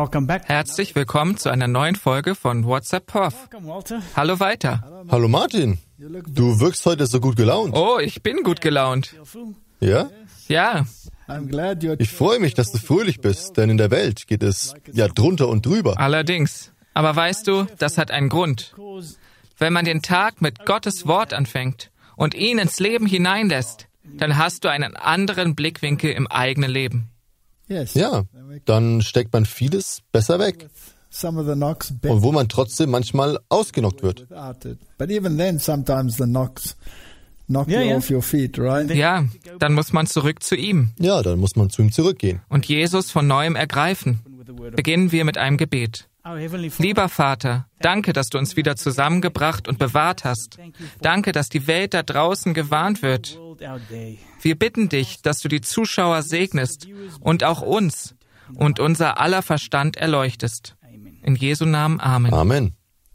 Herzlich willkommen zu einer neuen Folge von WhatsApp Prof. Hallo Walter. Hallo Martin. Du wirkst heute so gut gelaunt. Oh, ich bin gut gelaunt. Ja? Ja. Ich freue mich, dass du fröhlich bist, denn in der Welt geht es ja drunter und drüber. Allerdings. Aber weißt du, das hat einen Grund. Wenn man den Tag mit Gottes Wort anfängt und ihn ins Leben hineinlässt, dann hast du einen anderen Blickwinkel im eigenen Leben. Ja, dann steckt man vieles besser weg. Und wo man trotzdem manchmal ausgenockt wird. Ja, dann muss man zurück zu ihm. Ja, dann muss man zu ihm zurückgehen. Und Jesus von Neuem ergreifen. Beginnen wir mit einem Gebet. Lieber Vater, danke, dass du uns wieder zusammengebracht und bewahrt hast. Danke, dass die Welt da draußen gewarnt wird. Wir bitten dich, dass du die Zuschauer segnest und auch uns und unser aller Verstand erleuchtest. In Jesu Namen, Amen. Amen.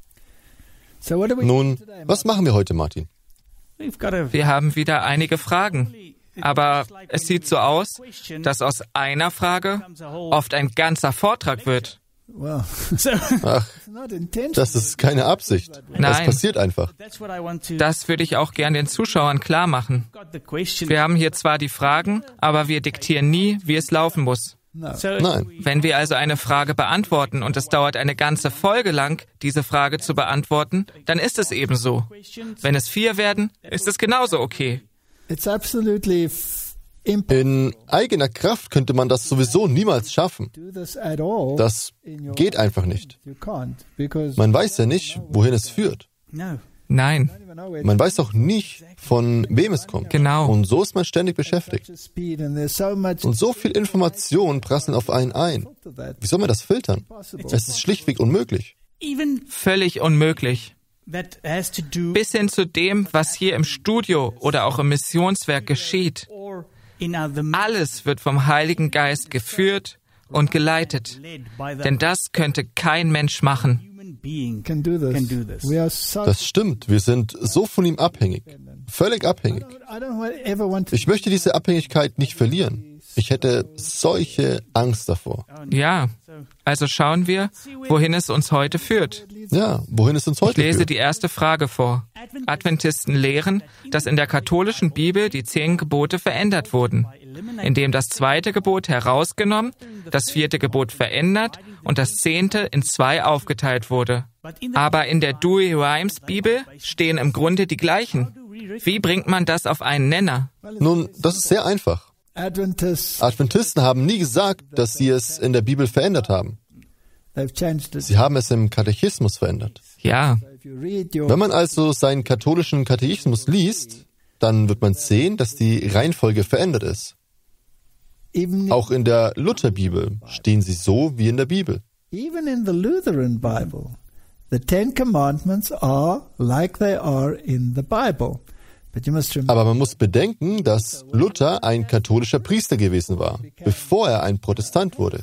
Nun, was machen wir heute, Martin? Wir haben wieder einige Fragen. Aber es sieht so aus, dass aus einer Frage oft ein ganzer Vortrag wird. Ach, das ist keine Absicht. Nein. Das passiert einfach. Das würde ich auch gern den Zuschauern klar machen. Wir haben hier zwar die Fragen, aber wir diktieren nie, wie es laufen muss. Nein. Wenn wir also eine Frage beantworten und es dauert eine ganze Folge lang, diese Frage zu beantworten, dann ist es eben so. Wenn es 4 werden, ist es genauso okay. In eigener Kraft könnte man das sowieso niemals schaffen. Das geht einfach nicht. Man weiß ja nicht, wohin es führt. Nein. Man weiß auch nicht, von wem es kommt. Genau. Und so ist man ständig beschäftigt. Und so viel Information prasseln auf einen ein. Wie soll man das filtern? Es ist schlichtweg unmöglich. Völlig unmöglich. Bis hin zu dem, was hier im Studio oder auch im Missionswerk geschieht. Alles wird vom Heiligen Geist geführt und geleitet. Denn das könnte kein Mensch machen. Das stimmt, wir sind so von ihm abhängig. Völlig abhängig. Ich möchte diese Abhängigkeit nicht verlieren. Ich hätte solche Angst davor. Ja, also schauen wir, wohin es uns heute führt. Ja, wohin es uns heute führt. Ich lese die erste Frage vor. Adventisten lehren, dass in der katholischen Bibel die 10 Gebote verändert wurden, indem das 2. Gebot herausgenommen, das 4. Gebot verändert und das 10. in 2 aufgeteilt wurde. Aber in der Douay-Rheims Bibel stehen im Grunde die gleichen. Wie bringt man das auf einen Nenner? Nun, das ist sehr einfach. Adventisten haben nie gesagt, dass sie es in der Bibel verändert haben. Sie haben es im Katechismus verändert. Ja. Wenn man also seinen katholischen Katechismus liest, dann wird man sehen, dass die Reihenfolge verändert ist. Auch in der Lutherbibel stehen sie so wie in der Bibel. Even in the Lutheran Bible, the 10 Commandments are like they are in the Bible. Aber man muss bedenken, dass Luther ein katholischer Priester gewesen war, bevor er ein Protestant wurde.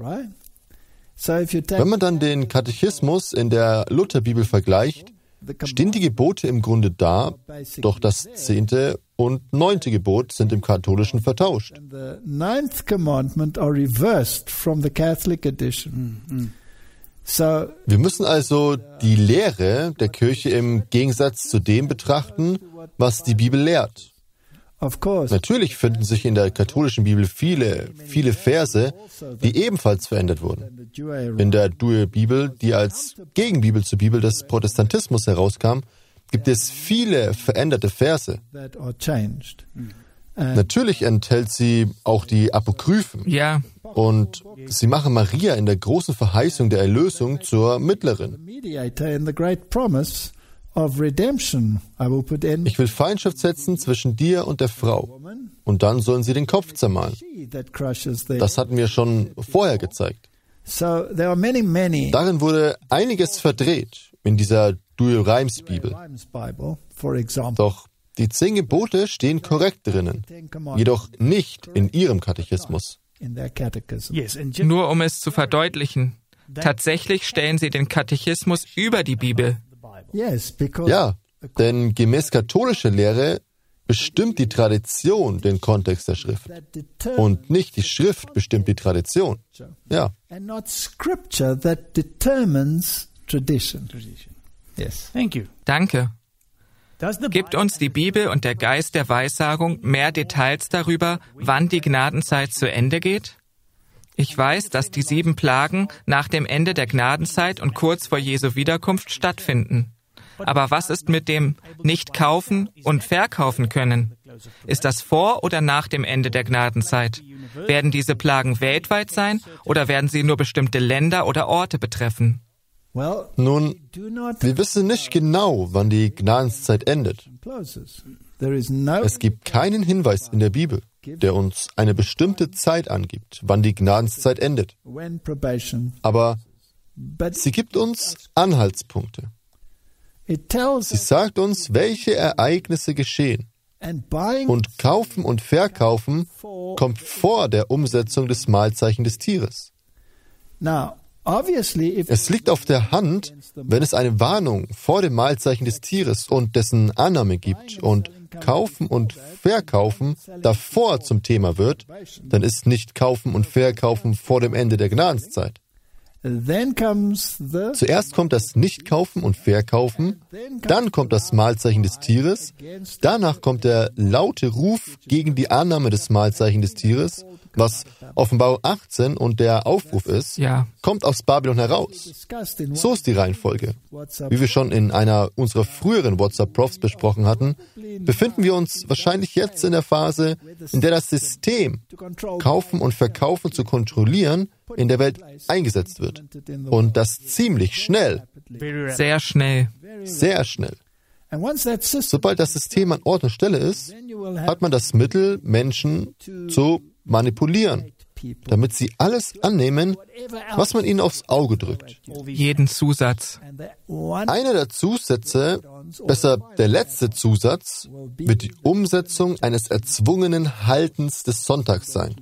Wenn man dann den Katechismus in der Lutherbibel vergleicht, stehen die Gebote im Grunde da, doch das 10. und 9. Gebot sind im Katholischen vertauscht. The 9th commandment are reversed from the Catholic edition. So, wir müssen also die Lehre der Kirche im Gegensatz zu dem betrachten, was die Bibel lehrt. of course, Natürlich finden sich in der katholischen Bibel viele Verse, die ebenfalls verändert wurden. In der Douay-Bibel, die als Gegenbibel zur Bibel des Protestantismus herauskam, gibt es viele veränderte Verse. that are changed. Natürlich enthält sie auch die Apokryphen. Ja. Und sie machen Maria in der großen Verheißung der Erlösung zur Mittlerin. Mediator in the great promise of redemption. I will put in Ich will Feindschaft setzen zwischen dir und der Frau. Und dann sollen sie den Kopf zermahlen. she that crushes the. Das hatten wir schon vorher gezeigt. So there are many. Darin wurde einiges verdreht in dieser Douay-Rheims Bibel. Rheims Bible, for example. Doch die 10 Gebote stehen korrekt drinnen, jedoch nicht in ihrem Katechismus. In their catechism. Nur um es zu verdeutlichen. Tatsächlich stellen sie den Katechismus über die Bibel. Yes, because Ja, denn gemäß katholischer Lehre bestimmt die Tradition den Kontext der Schrift. Und nicht die Schrift bestimmt die Tradition. Ja. And not scripture that determines tradition. Yes. Thank you. Danke. Gibt uns die Bibel und der Geist der Weissagung mehr Details darüber, wann die Gnadenzeit zu Ende geht? Ich weiß, dass die 7 Plagen nach dem Ende der Gnadenzeit und kurz vor Jesu Wiederkunft stattfinden. Aber was ist mit dem nicht kaufen und verkaufen können? Ist das vor oder nach dem Ende der Gnadenzeit? Werden diese Plagen weltweit sein oder werden sie nur bestimmte Länder oder Orte betreffen? Nun, wir wissen nicht genau, wann die Gnadenszeit endet. Es gibt keinen Hinweis in der Bibel, der uns eine bestimmte Zeit angibt, wann die Gnadenszeit endet. Aber sie gibt uns Anhaltspunkte. Sie sagt uns, welche Ereignisse geschehen. Und Kaufen und Verkaufen kommt vor der Umsetzung des Mahlzeichen des Tieres. Es liegt auf der Hand, wenn es eine Warnung vor dem Mahlzeichen des Tieres und dessen Annahme gibt und Kaufen und Verkaufen davor zum Thema wird, dann ist nicht Kaufen und Verkaufen vor dem Ende der Gnadenszeit. Zuerst kommt das Nicht-Kaufen und Verkaufen, dann kommt das Mahlzeichen des Tieres, danach kommt der laute Ruf gegen die Annahme des Mahlzeichen des Tieres, was Offenbarung 18 und der Aufruf ist, kommt aus Babylon heraus. So ist die Reihenfolge. Wie wir schon in einer unserer früheren WhatsApp-Profs besprochen hatten, befinden wir uns wahrscheinlich jetzt in der Phase, in der das System, Kaufen und Verkaufen zu kontrollieren, in der Welt eingesetzt wird. Und das ziemlich schnell. Sehr schnell. Sehr schnell. Sobald das System an Ort und Stelle ist, hat man das Mittel, Menschen zu manipulieren, damit sie alles annehmen, was man ihnen aufs Auge drückt. Jeden Zusatz. Einer der Zusätze, besser der letzte Zusatz, wird die Umsetzung eines erzwungenen Haltens des Sonntags sein.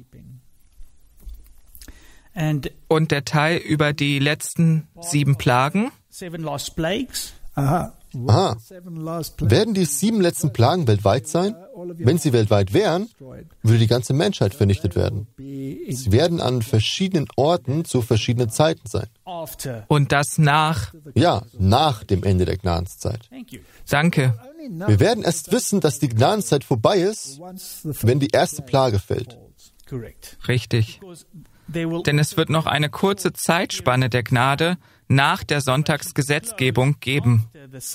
Und der Teil über die letzten 7 Plagen? Aha. Werden die 7 letzten Plagen weltweit sein? Wenn sie weltweit wären, würde die ganze Menschheit vernichtet werden. Sie werden an verschiedenen Orten zu verschiedenen Zeiten sein. Und das nach? Ja, nach dem Ende der Gnadenszeit. Danke. Wir werden erst wissen, dass die Gnadenszeit vorbei ist, wenn die erste Plage fällt. Richtig. Denn es wird noch eine kurze Zeitspanne der Gnade nach der Sonntagsgesetzgebung geben.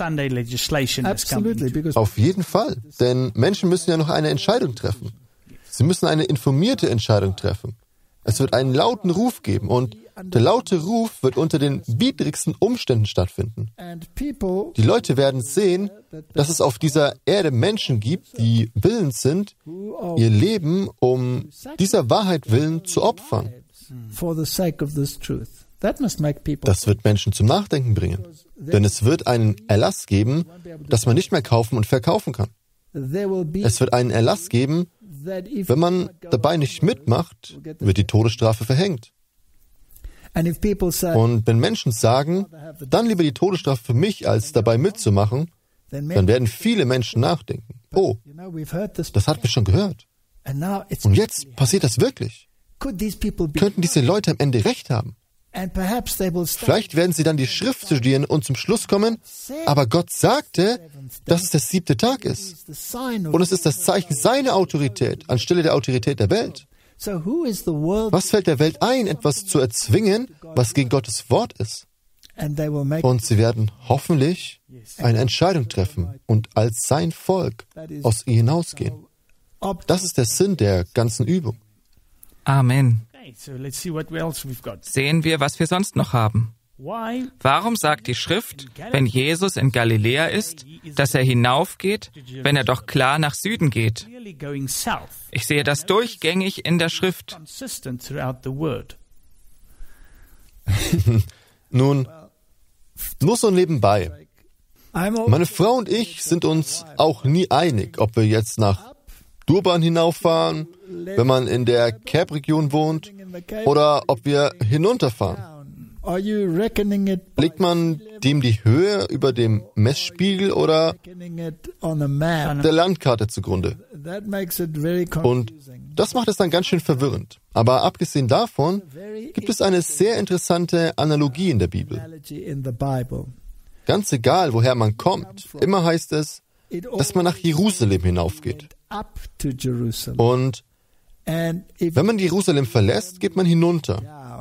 Auf jeden Fall, denn Menschen müssen ja noch eine Entscheidung treffen. Sie müssen eine informierte Entscheidung treffen. Es wird einen lauten Ruf geben und der laute Ruf wird unter den widrigsten Umständen stattfinden. Die Leute werden sehen, dass es auf dieser Erde Menschen gibt, die willens sind, ihr Leben um dieser Wahrheit willen zu opfern. Das wird Menschen zum Nachdenken bringen, denn es wird einen Erlass geben, dass man nicht mehr kaufen und verkaufen kann. Es wird einen Erlass geben, wenn man dabei nicht mitmacht, wird die Todesstrafe verhängt. Und wenn Menschen sagen, dann lieber die Todesstrafe für mich, als dabei mitzumachen, dann werden viele Menschen nachdenken. Oh, das hatten wir schon gehört. Und jetzt passiert das wirklich. Könnten diese Leute am Ende recht haben? Vielleicht werden sie dann die Schrift studieren und zum Schluss kommen, aber Gott sagte, dass es der 7. Tag ist. Und es ist das Zeichen seiner Autorität anstelle der Autorität der Welt. Was fällt der Welt ein, etwas zu erzwingen, was gegen Gottes Wort ist? Und sie werden hoffentlich eine Entscheidung treffen und als sein Volk aus ihr hinausgehen. Das ist der Sinn der ganzen Übung. Amen. Sehen wir, was wir sonst noch haben. Warum sagt die Schrift, wenn Jesus in Galiläa ist, dass er hinaufgeht, wenn er doch klar nach Süden geht? Ich sehe das durchgängig in der Schrift. Nun, nur so nebenbei. Meine Frau und ich sind uns auch nie einig, ob wir jetzt nach Durban hinauffahren, wenn man in der Cap-Region wohnt, oder ob wir hinunterfahren. Legt man dem die Höhe über dem Messspiegel oder der Landkarte zugrunde? Und das macht es dann ganz schön verwirrend. Aber abgesehen davon gibt es eine sehr interessante Analogie in der Bibel. Ganz egal, woher man kommt, immer heißt es, dass man nach Jerusalem hinaufgeht. Und wenn man Jerusalem verlässt, geht man hinunter.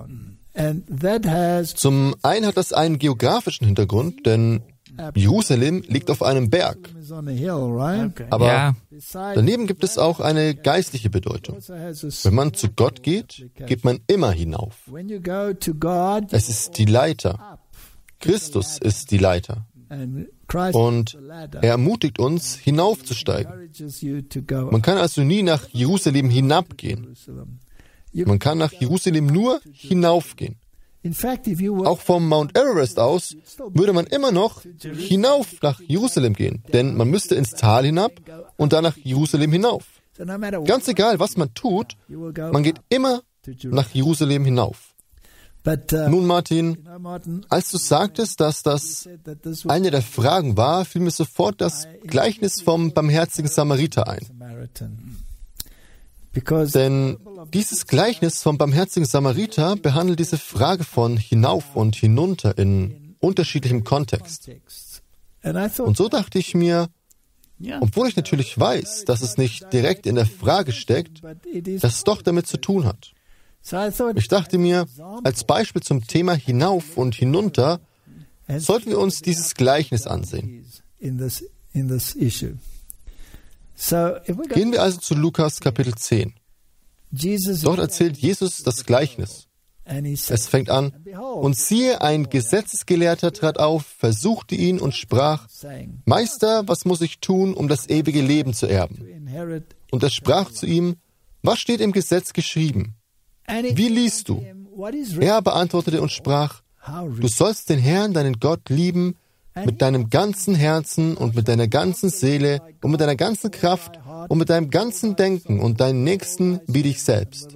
Zum einen hat das einen geografischen Hintergrund, denn Jerusalem liegt auf einem Berg. Aber daneben gibt es auch eine geistliche Bedeutung. Wenn man zu Gott geht, geht man immer hinauf. Es ist die Leiter. Christus ist die Leiter. Und er ermutigt uns, hinaufzusteigen. Man kann also nie nach Jerusalem hinabgehen. Man kann nach Jerusalem nur hinaufgehen. Auch vom Mount Everest aus würde man immer noch hinauf nach Jerusalem gehen, denn man müsste ins Tal hinab und dann nach Jerusalem hinauf. Ganz egal, was man tut, man geht immer nach Jerusalem hinauf. Nun, Martin, als du sagtest, dass das eine der Fragen war, fiel mir sofort das Gleichnis vom barmherzigen Samariter ein. Denn dieses Gleichnis vom barmherzigen Samariter behandelt diese Frage von hinauf und hinunter in unterschiedlichem Kontext. Und so dachte ich mir, obwohl ich natürlich weiß, dass es nicht direkt in der Frage steckt, dass es doch damit zu tun hat. Ich dachte mir, als Beispiel zum Thema hinauf und hinunter, sollten wir uns dieses Gleichnis ansehen. Gehen wir also zu Lukas Kapitel 10. Dort erzählt Jesus das Gleichnis. Es fängt an, und siehe, ein Gesetzesgelehrter trat auf, versuchte ihn und sprach, Meister, was muss ich tun, um das ewige Leben zu erben? Und er sprach zu ihm, was steht im Gesetz geschrieben? Wie liest du? Er beantwortete und sprach, du sollst den Herrn, deinen Gott, lieben mit deinem ganzen Herzen und mit deiner ganzen Seele und mit deiner ganzen Kraft und mit deinem ganzen Denken und deinen Nächsten wie dich selbst.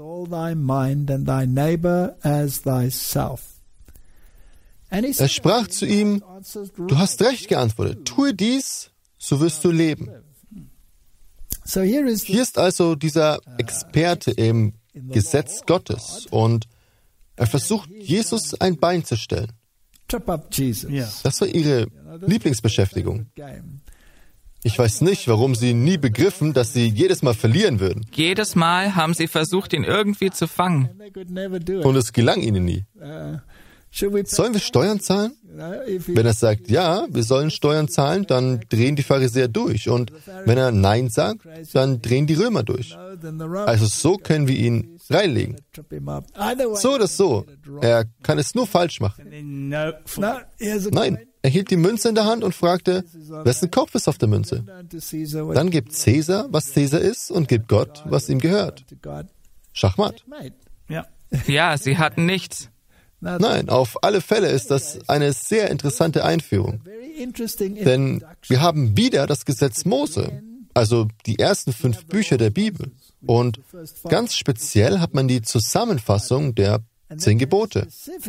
Er sprach zu ihm, du hast recht geantwortet, tue dies, so wirst du leben. Hier ist also dieser Experte im Gesetz Gottes und er versucht, Jesus ein Bein zu stellen. Das war ihre Lieblingsbeschäftigung. Ich weiß nicht, warum sie nie begriffen, dass sie jedes Mal verlieren würden. Jedes Mal haben sie versucht, ihn irgendwie zu fangen. Und es gelang ihnen nie. Sollen wir Steuern zahlen? Wenn er sagt, ja, wir sollen Steuern zahlen, dann drehen die Pharisäer durch. Und wenn er Nein sagt, dann drehen die Römer durch. Also so können wir ihn reinlegen. So oder so. Er kann es nur falsch machen. Nein, er hielt die Münze in der Hand und fragte, wessen Kopf ist auf der Münze? Dann gibt Cäsar, was Cäsar ist, und gibt Gott, was ihm gehört. Schachmatt. Ja, sie hatten nichts. Nein, auf alle Fälle ist das eine sehr interessante Einführung. Denn wir haben wieder das Gesetz Mose, also die ersten 5 Bücher der Bibel. Und ganz speziell hat man die Zusammenfassung der 10 Gebote.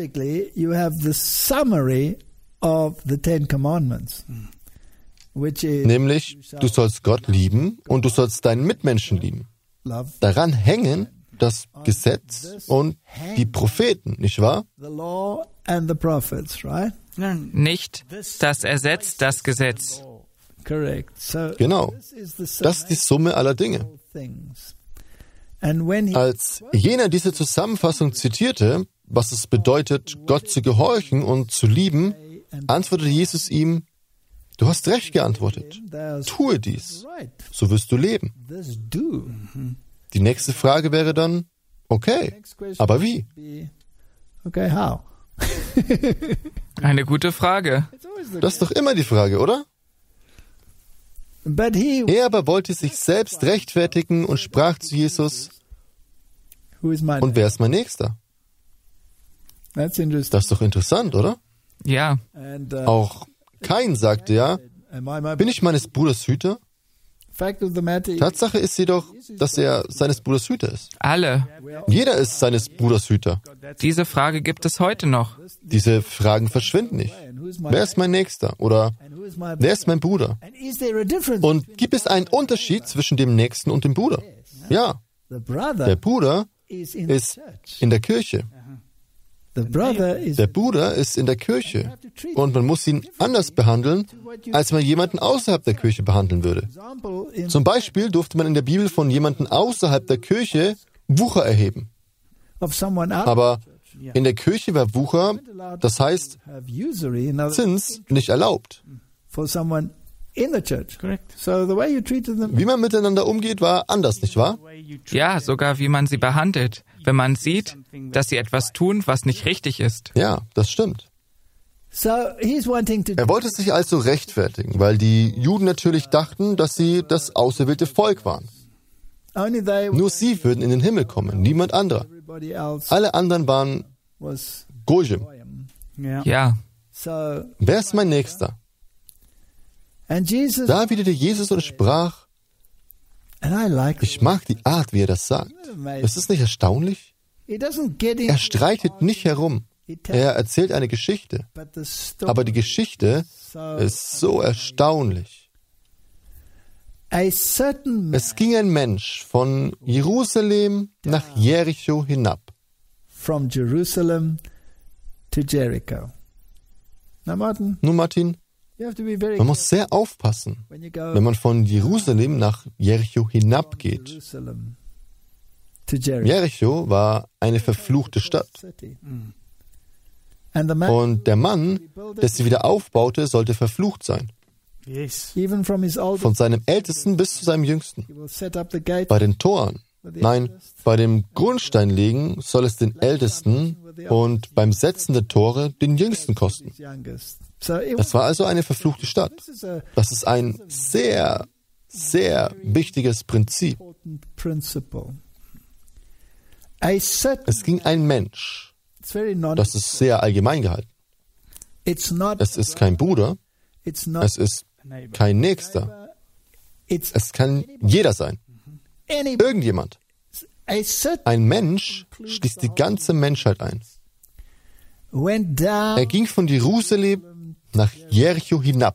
Nämlich, du sollst Gott lieben und du sollst deinen Mitmenschen lieben. Daran hängen das Gesetz und die Propheten, nicht wahr? Nicht, das ersetzt das Gesetz. Genau. Das ist die Summe aller Dinge. Als jener diese Zusammenfassung zitierte, was es bedeutet, Gott zu gehorchen und zu lieben, antwortete Jesus ihm, du hast recht geantwortet. Tue dies, so wirst du leben. Die nächste Frage wäre dann, okay, aber wie? Eine gute Frage. Das ist doch immer die Frage, oder? Er aber wollte sich selbst rechtfertigen und sprach zu Jesus, und wer ist mein Nächster? Das ist doch interessant, oder? Ja. Auch Kain sagte ja, bin ich meines Bruders Hüter? Tatsache ist jedoch, dass er seines Bruders Hüter ist. Alle. Jeder ist seines Bruders Hüter. Diese Frage gibt es heute noch. Diese Fragen verschwinden nicht. Wer ist mein Nächster? Oder wer ist mein Bruder? Und gibt es einen Unterschied zwischen dem Nächsten und dem Bruder? Ja. Der Bruder ist in der Kirche. Der Bruder ist in der Kirche und man muss ihn anders behandeln, als man jemanden außerhalb der Kirche behandeln würde. Zum Beispiel durfte man in der Bibel von jemandem außerhalb der Kirche Wucher erheben. Aber in der Kirche war Wucher, das heißt Zins, nicht erlaubt. Wie man miteinander umgeht, war anders, nicht wahr? Ja, sogar wie man sie behandelt, wenn man sieht, dass sie etwas tun, was nicht richtig ist. Ja, das stimmt. Er wollte sich also rechtfertigen, weil die Juden natürlich dachten, dass sie das auserwählte Volk waren. Nur sie würden in den Himmel kommen, niemand anderer. Alle anderen waren Goyim. Ja. Wer ist mein Nächster? Da erwiderte Jesus und sprach, ich mag die Art, wie er das sagt. Ist es nicht erstaunlich? Er streitet nicht herum. Er erzählt eine Geschichte. Aber die Geschichte ist so erstaunlich. Es ging ein Mensch von Jerusalem nach Jericho hinab. From Jerusalem to Jericho. Nun, Martin, man muss sehr aufpassen, wenn man von Jerusalem nach Jericho hinabgeht. Jericho war eine verfluchte Stadt. Und der Mann, der sie wieder aufbaute, sollte verflucht sein. Von seinem Ältesten bis zu seinem Jüngsten. Bei den Toren, nein, bei dem Grundsteinlegen soll es den Ältesten und beim Setzen der Tore den Jüngsten kosten. Das war also eine verfluchte Stadt. Das ist ein sehr, sehr wichtiges Prinzip. Es ging ein Mensch. Das ist sehr allgemein gehalten. Es ist kein Bruder. Es ist kein Nächster. Es kann jeder sein. Irgendjemand. Ein Mensch schließt die ganze Menschheit ein. Er ging von Jerusalem nach Jericho hinab.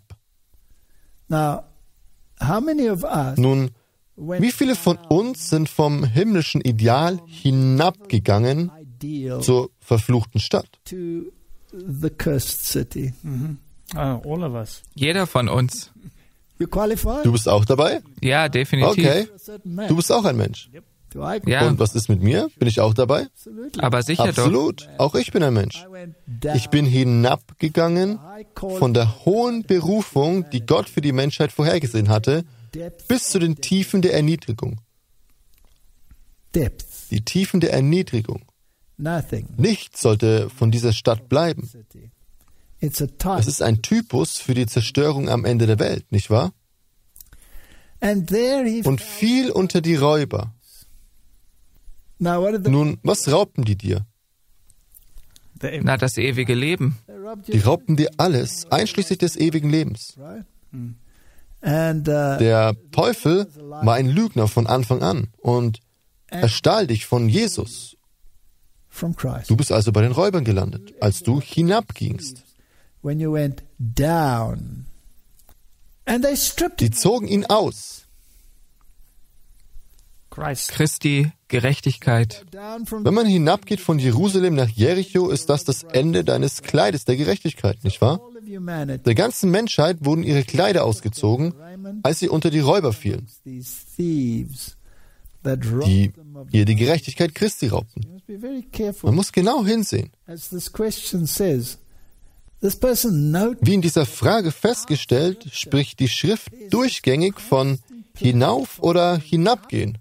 Nun, wie viele von uns sind vom himmlischen Ideal hinabgegangen zur verfluchten Stadt? Jeder von uns. Du bist auch dabei? Ja, definitiv. Okay. Du bist auch ein Mensch. Ja. Und was ist mit mir? Bin ich auch dabei? Aber sicher Absolut. Auch ich bin ein Mensch. Ich bin hinabgegangen von der hohen Berufung, die Gott für die Menschheit vorhergesehen hatte, bis zu den Tiefen der Erniedrigung. Die Tiefen der Erniedrigung. Nichts sollte von dieser Stadt bleiben. Es ist ein Typus für die Zerstörung am Ende der Welt, nicht wahr? Und fiel unter die Räuber. Nun, was raubten die dir? Na, das ewige Leben. Die raubten dir alles, einschließlich des ewigen Lebens. Der Teufel war ein Lügner von Anfang an und er stahl dich von Jesus. Du bist also bei den Räubern gelandet, als du hinabgingst. Die zogen ihn aus. Christi Gerechtigkeit. Wenn man hinabgeht von Jerusalem nach Jericho, ist das Ende deines Kleides der Gerechtigkeit, nicht wahr? Der ganzen Menschheit wurden ihre Kleider ausgezogen, als sie unter die Räuber fielen, die ihr die Gerechtigkeit Christi raubten. Man muss genau hinsehen. Wie in dieser Frage festgestellt, spricht die Schrift durchgängig von hinauf oder hinabgehen.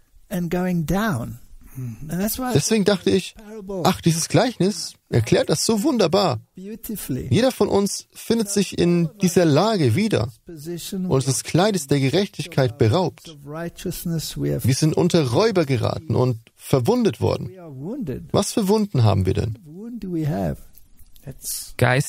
Deswegen dachte ich, ach, dieses Gleichnis erklärt das so wunderbar. Jeder von uns findet sich in dieser Lage wieder, unseres Kleides der Gerechtigkeit beraubt. Wir sind unter Räuber geraten und verwundet worden. Was für Wunden haben wir denn?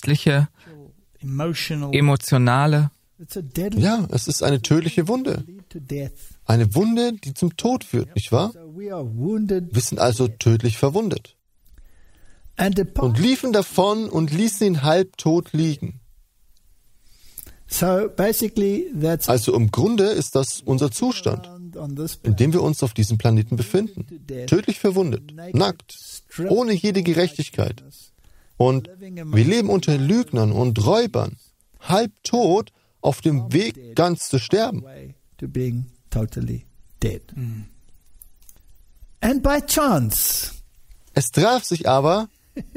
Geistliche, emotionale. Ja, es ist eine tödliche Wunde. Eine Wunde, die zum Tod führt, nicht wahr? Wir sind also tödlich verwundet. Und liefen davon und ließen ihn halbtot liegen. Also im Grunde ist das unser Zustand, in dem wir uns auf diesem Planeten befinden. Tödlich verwundet, nackt, ohne jede Gerechtigkeit. Und wir leben unter Lügnern und Räubern, halbtot, auf dem Weg, ganz zu sterben. And by chance, es traf sich aber,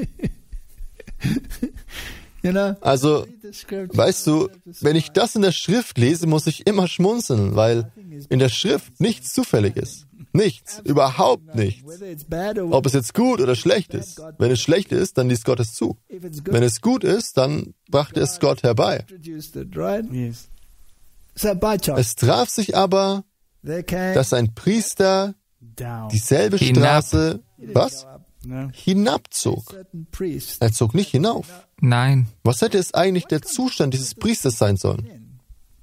also, weißt du, wenn ich das in der Schrift lese, muss ich immer schmunzeln, weil in der Schrift nichts zufällig ist. Nichts, überhaupt nichts. Ob es jetzt gut oder schlecht ist. Wenn es schlecht ist, dann ließ Gott es zu. Wenn es gut ist, dann brachte es Gott herbei. Es traf sich aber, dass ein Priester dieselbe Straße, was? Hinabzog. Er zog nicht hinauf. Nein. Was hätte es eigentlich der Zustand dieses Priesters sein sollen?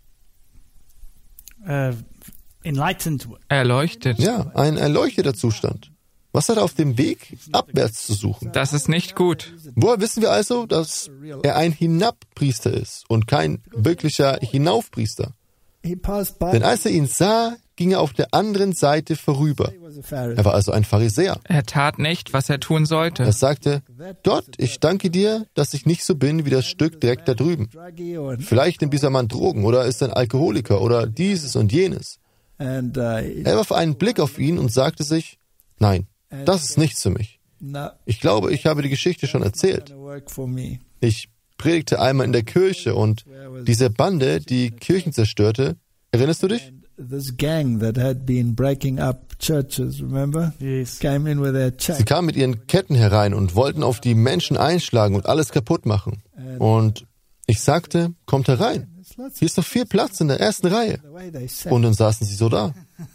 Erleuchtet. Ja, ein erleuchteter Zustand. Was hat er auf dem Weg abwärts zu suchen? Das ist nicht gut. Woher wissen wir also, dass er ein Hinabpriester ist und kein wirklicher Hinaufpriester? Denn als er ihn sah, ging er auf der anderen Seite vorüber. Er war also ein Pharisäer. Er tat nicht, was er tun sollte. Er sagte, Gott, ich danke dir, dass ich nicht so bin wie das Stück direkt da drüben. Vielleicht nimmt dieser Mann Drogen oder ist ein Alkoholiker oder dieses und jenes. Er warf einen Blick auf ihn und sagte sich, nein, das ist nichts für mich. Ich glaube, ich habe die Geschichte schon erzählt. Ich predigte einmal in der Kirche und diese Bande, die Kirchen zerstörte, erinnerst du dich? This gang that had been breaking up churches, remember? Yes. Came in with their chains. Sie kamen mit ihren Ketten herein und wollten auf die Menschen einschlagen und alles kaputt machen. Und ich sagte, kommt herein. Hier ist noch viel Platz in der ersten Reihe. Und dann saßen sie so da.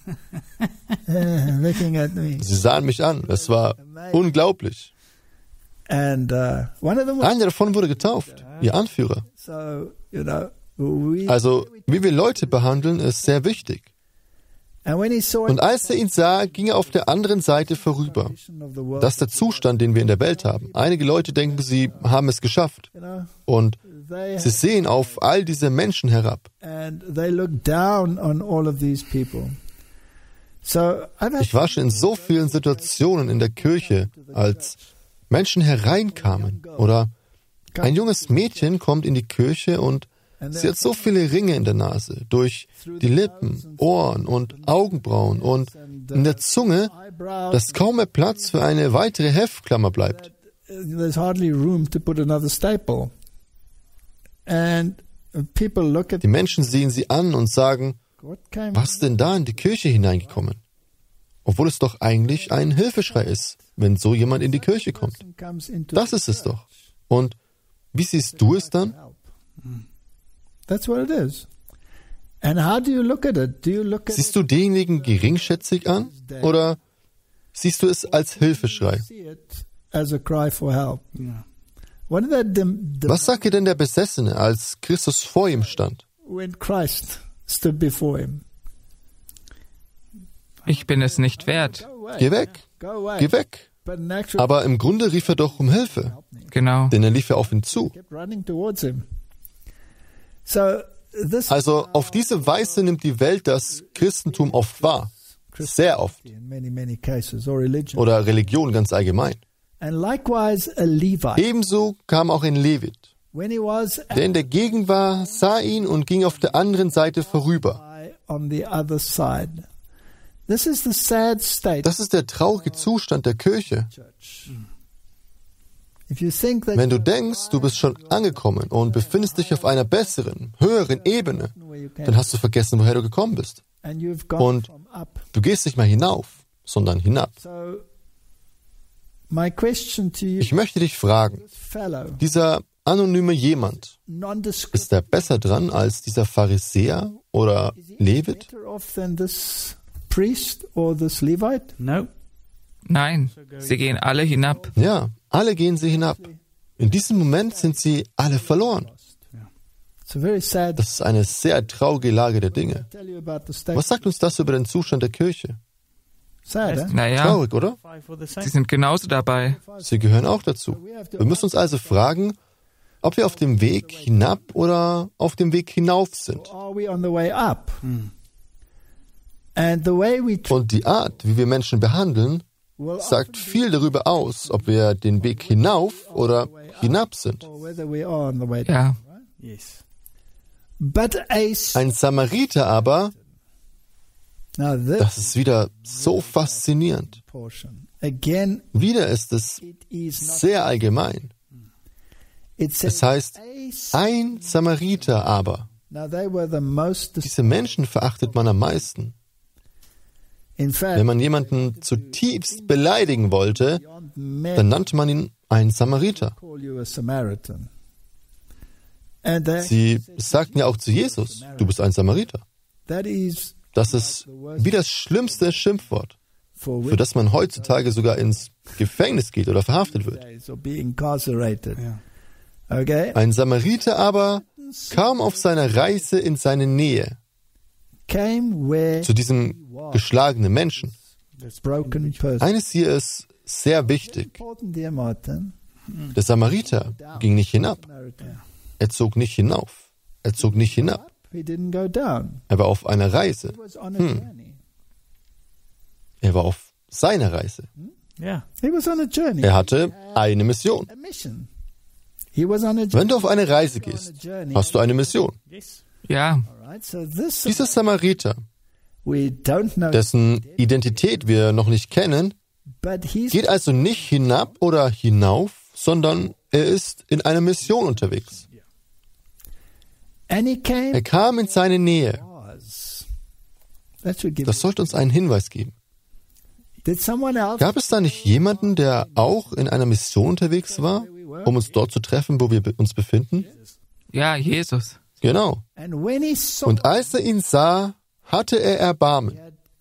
Looking at me. Sie sahen mich an. Es war unglaublich. And one of them Einer davon wurde getauft, ihr Anführer. so, Also, wie wir Leute behandeln, ist sehr wichtig. and when he saw Und als er ihn sah, ging er auf der anderen Seite vorüber. Das ist der Zustand, den wir in der Welt haben. Einige Leute denken, sie haben es geschafft. Und sie sehen auf all diese Menschen herab. and they look down on all of these people. So I've had Ich war schon in so vielen Situationen in der Kirche, als Menschen hereinkamen. Oder ein junges Mädchen kommt in die Kirche und sie hat so viele Ringe in der Nase, durch die Lippen, Ohren und Augenbrauen und in der Zunge, dass kaum mehr Platz für eine weitere Heftklammer bleibt. there's hardly room to put another staple. And people look at Die Menschen sehen sie an und sagen, what came was ist denn da in die Kirche hineingekommen? Obwohl es doch eigentlich ein Hilfeschrei ist, wenn so jemand in die Kirche kommt. comes into Das ist es doch. Und wie siehst du es dann? That's what it is. And how do you look at it? Do you look at Siehst du denjenigen geringschätzig an oder siehst du es als Hilfeschrei? see it as a cry for help? What did that Was sagte denn der Besessene, als Christus vor ihm stand? when Christ stood before him? Ich bin es nicht wert. Geh weg, Go away. geh weg. But in actual Aber im Grunde rief er doch um Hilfe, Genau. denn er lief ja auf ihn zu. kept running towards him. So this Also auf diese Weise nimmt die Welt das Christentum oft wahr. Sehr oft. in many cases or religion. Oder Religion ganz allgemein. And likewise a Levite. Ebenso kam auch ein Levit, When he was der in der Gegend war, sah ihn und ging auf der anderen Seite vorüber. on the other side. This is the sad state. Das ist der traurige Zustand der Kirche. If you think that Wenn du denkst, du bist schon angekommen und befindest dich auf einer besseren, höheren Ebene, dann hast du vergessen, woher du gekommen bist. and you've gone Und from up. du gehst nicht mal hinauf, sondern hinab. So my question to you, Ich möchte dich fragen, fellow, dieser anonyme jemand, nondescript, ist er besser dran als dieser Pharisäer oder Levit? better off than this priest or this Levite? No. Nein, sie gehen alle hinab. Ja, alle gehen sie hinab. In diesem Moment sind sie alle verloren. Das ist eine sehr traurige Lage der Dinge. Was sagt uns das über den Zustand der Kirche? Naja, Traurig, oder? Sie sind genauso dabei. Sie gehören auch dazu. Wir müssen uns also fragen, ob wir auf dem Weg hinab oder auf dem Weg hinauf sind. Und die Art, wie wir Menschen behandeln, sagt viel darüber aus, ob wir den Weg hinauf oder hinab sind. Ja. Ein Samariter aber, das ist wieder so faszinierend. Wieder ist es sehr allgemein. Es heißt, ein Samariter aber. Diese Menschen verachtet man am meisten. Wenn man jemanden zutiefst beleidigen wollte, dann nannte man ihn einen Samariter. Sie sagten ja auch zu Jesus, du bist ein Samariter. Das ist wie das schlimmste Schimpfwort, für das man heutzutage sogar ins Gefängnis geht oder verhaftet wird. Ein Samariter aber kam auf seiner Reise in seine Nähe zu diesem geschlagenen Menschen. Eines hier ist sehr wichtig. Der Samariter ging nicht hinab. Er zog nicht hinauf. Er zog nicht hinab. Er war auf einer Reise. Er war auf seiner Reise. Er hatte eine Mission. Wenn du auf eine Reise gehst, hast du eine Mission. Ja. Dieser Samariter, dessen Identität wir noch nicht kennen, geht also nicht hinab oder hinauf, sondern er ist in einer Mission unterwegs. Er kam in seine Nähe. Das sollte uns einen Hinweis geben. Gab es da nicht jemanden, der auch in einer Mission unterwegs war, um uns dort zu treffen, wo wir uns befinden? Ja, Jesus. Genau. Und als er ihn sah, hatte er Erbarmen.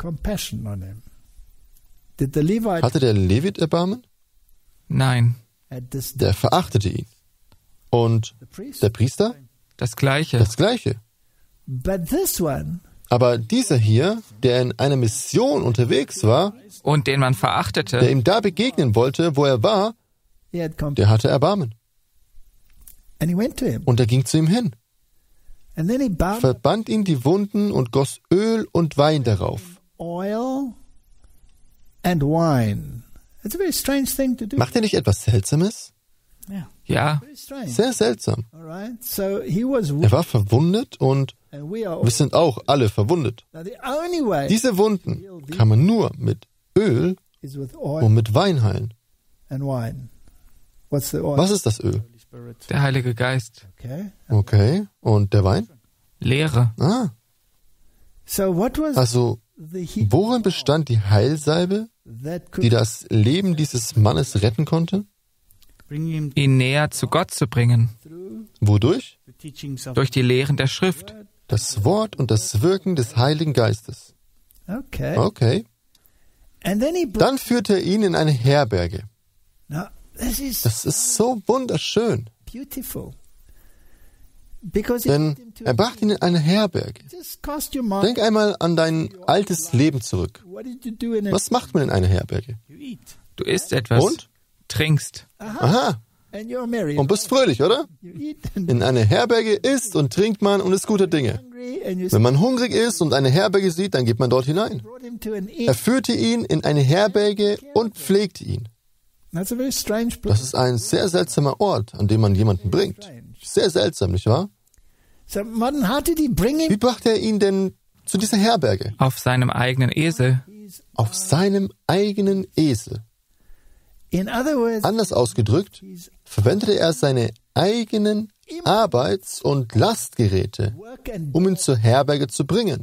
Hatte der Levit Erbarmen? Nein. Der verachtete ihn. Und der Priester? Das Gleiche. Das Gleiche. Aber dieser hier, der in einer Mission unterwegs war, und den man verachtete, der ihm da begegnen wollte, wo er war, der hatte Erbarmen. Und er ging zu ihm hin, verband ihm die Wunden und goss Öl und Wein darauf. Macht er nicht etwas Seltsames? Ja. Sehr seltsam. Er war verwundet und wir sind auch alle verwundet. Diese Wunden kann man nur mit Öl und mit Wein heilen. Was ist das Öl? Der Heilige Geist. Okay. Und der Wein? Lehre. Also, worin bestand die Heilsalbe, die das Leben dieses Mannes retten konnte? Ihn näher zu Gott zu bringen. Wodurch? Durch die Lehren der Schrift. Das Wort und das Wirken des Heiligen Geistes. Okay. Dann führte er ihn in eine Herberge. Das ist so wunderschön. Denn er brachte ihn in eine Herberge. Denk einmal an dein altes Leben zurück. Was macht man in einer Herberge? Du isst etwas. Und? Trinkst. Aha. Und bist fröhlich, oder? In einer Herberge isst und trinkt man und ist guter Dinge. Wenn man hungrig ist und eine Herberge sieht, dann geht man dort hinein. Er führte ihn in eine Herberge und pflegte ihn. Das ist ein sehr seltsamer Ort, an dem man jemanden bringt. Sehr seltsam, nicht wahr? Wie brachte er ihn denn zu dieser Herberge? Auf seinem eigenen Esel. Auf seinem eigenen Esel. Anders ausgedrückt, verwendete er seine eigenen Arbeits- und Lastgeräte, um ihn zur Herberge zu bringen.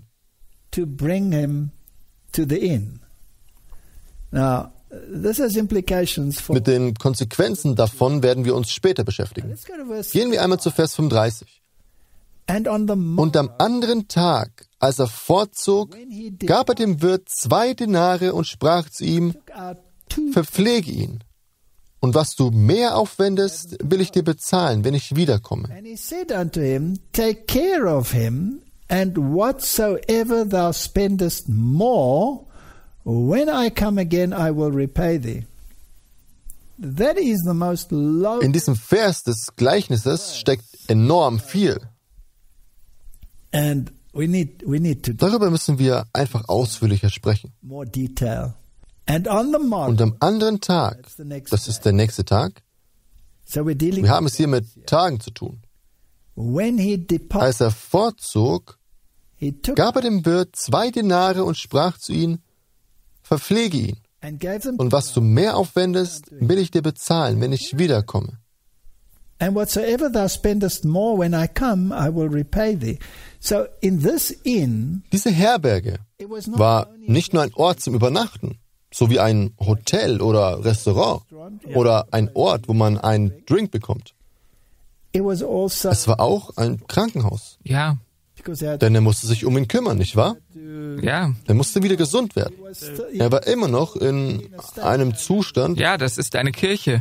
Mit den Konsequenzen davon werden wir uns später beschäftigen. Gehen wir einmal zu Vers 35. Und am anderen Tag, als er fortzog, gab er dem Wirt 2 Denare und sprach zu ihm, verpflege ihn. Und was du mehr aufwendest, will ich dir bezahlen, wenn ich wiederkomme. And he said unto him, take care of him, and whatsoever thou spendest more, when I come again, I will repay thee. That is the most low. In diesem Vers des Gleichnisses steckt enorm viel. And we need to Darüber müssen wir einfach ausführlicher sprechen. more detail. And on the morrow, Und am anderen Tag, das ist der nächste Tag, so we're dealing. wir haben es hier mit Tagen zu tun. When he departed, Als er fortzog, he took gab er dem Wirt 2 Denare und sprach zu ihm, verpflege ihn. and gave them. Und was du mehr aufwendest, will ich dir bezahlen, wenn ich wiederkomme. And whatsoever thou spendest more, when I come, I will repay thee. So in this inn, Diese Herberge it was not war nicht nur ein Ort zum Übernachten, so wie ein Hotel oder Restaurant oder ein Ort, wo man einen Drink bekommt. it was also Es war auch ein Krankenhaus, Ja, because he had denn er musste sich um ihn kümmern, nicht wahr? ja, Er musste wieder gesund werden. Er war immer noch in einem Zustand. ja, das ist eine Kirche.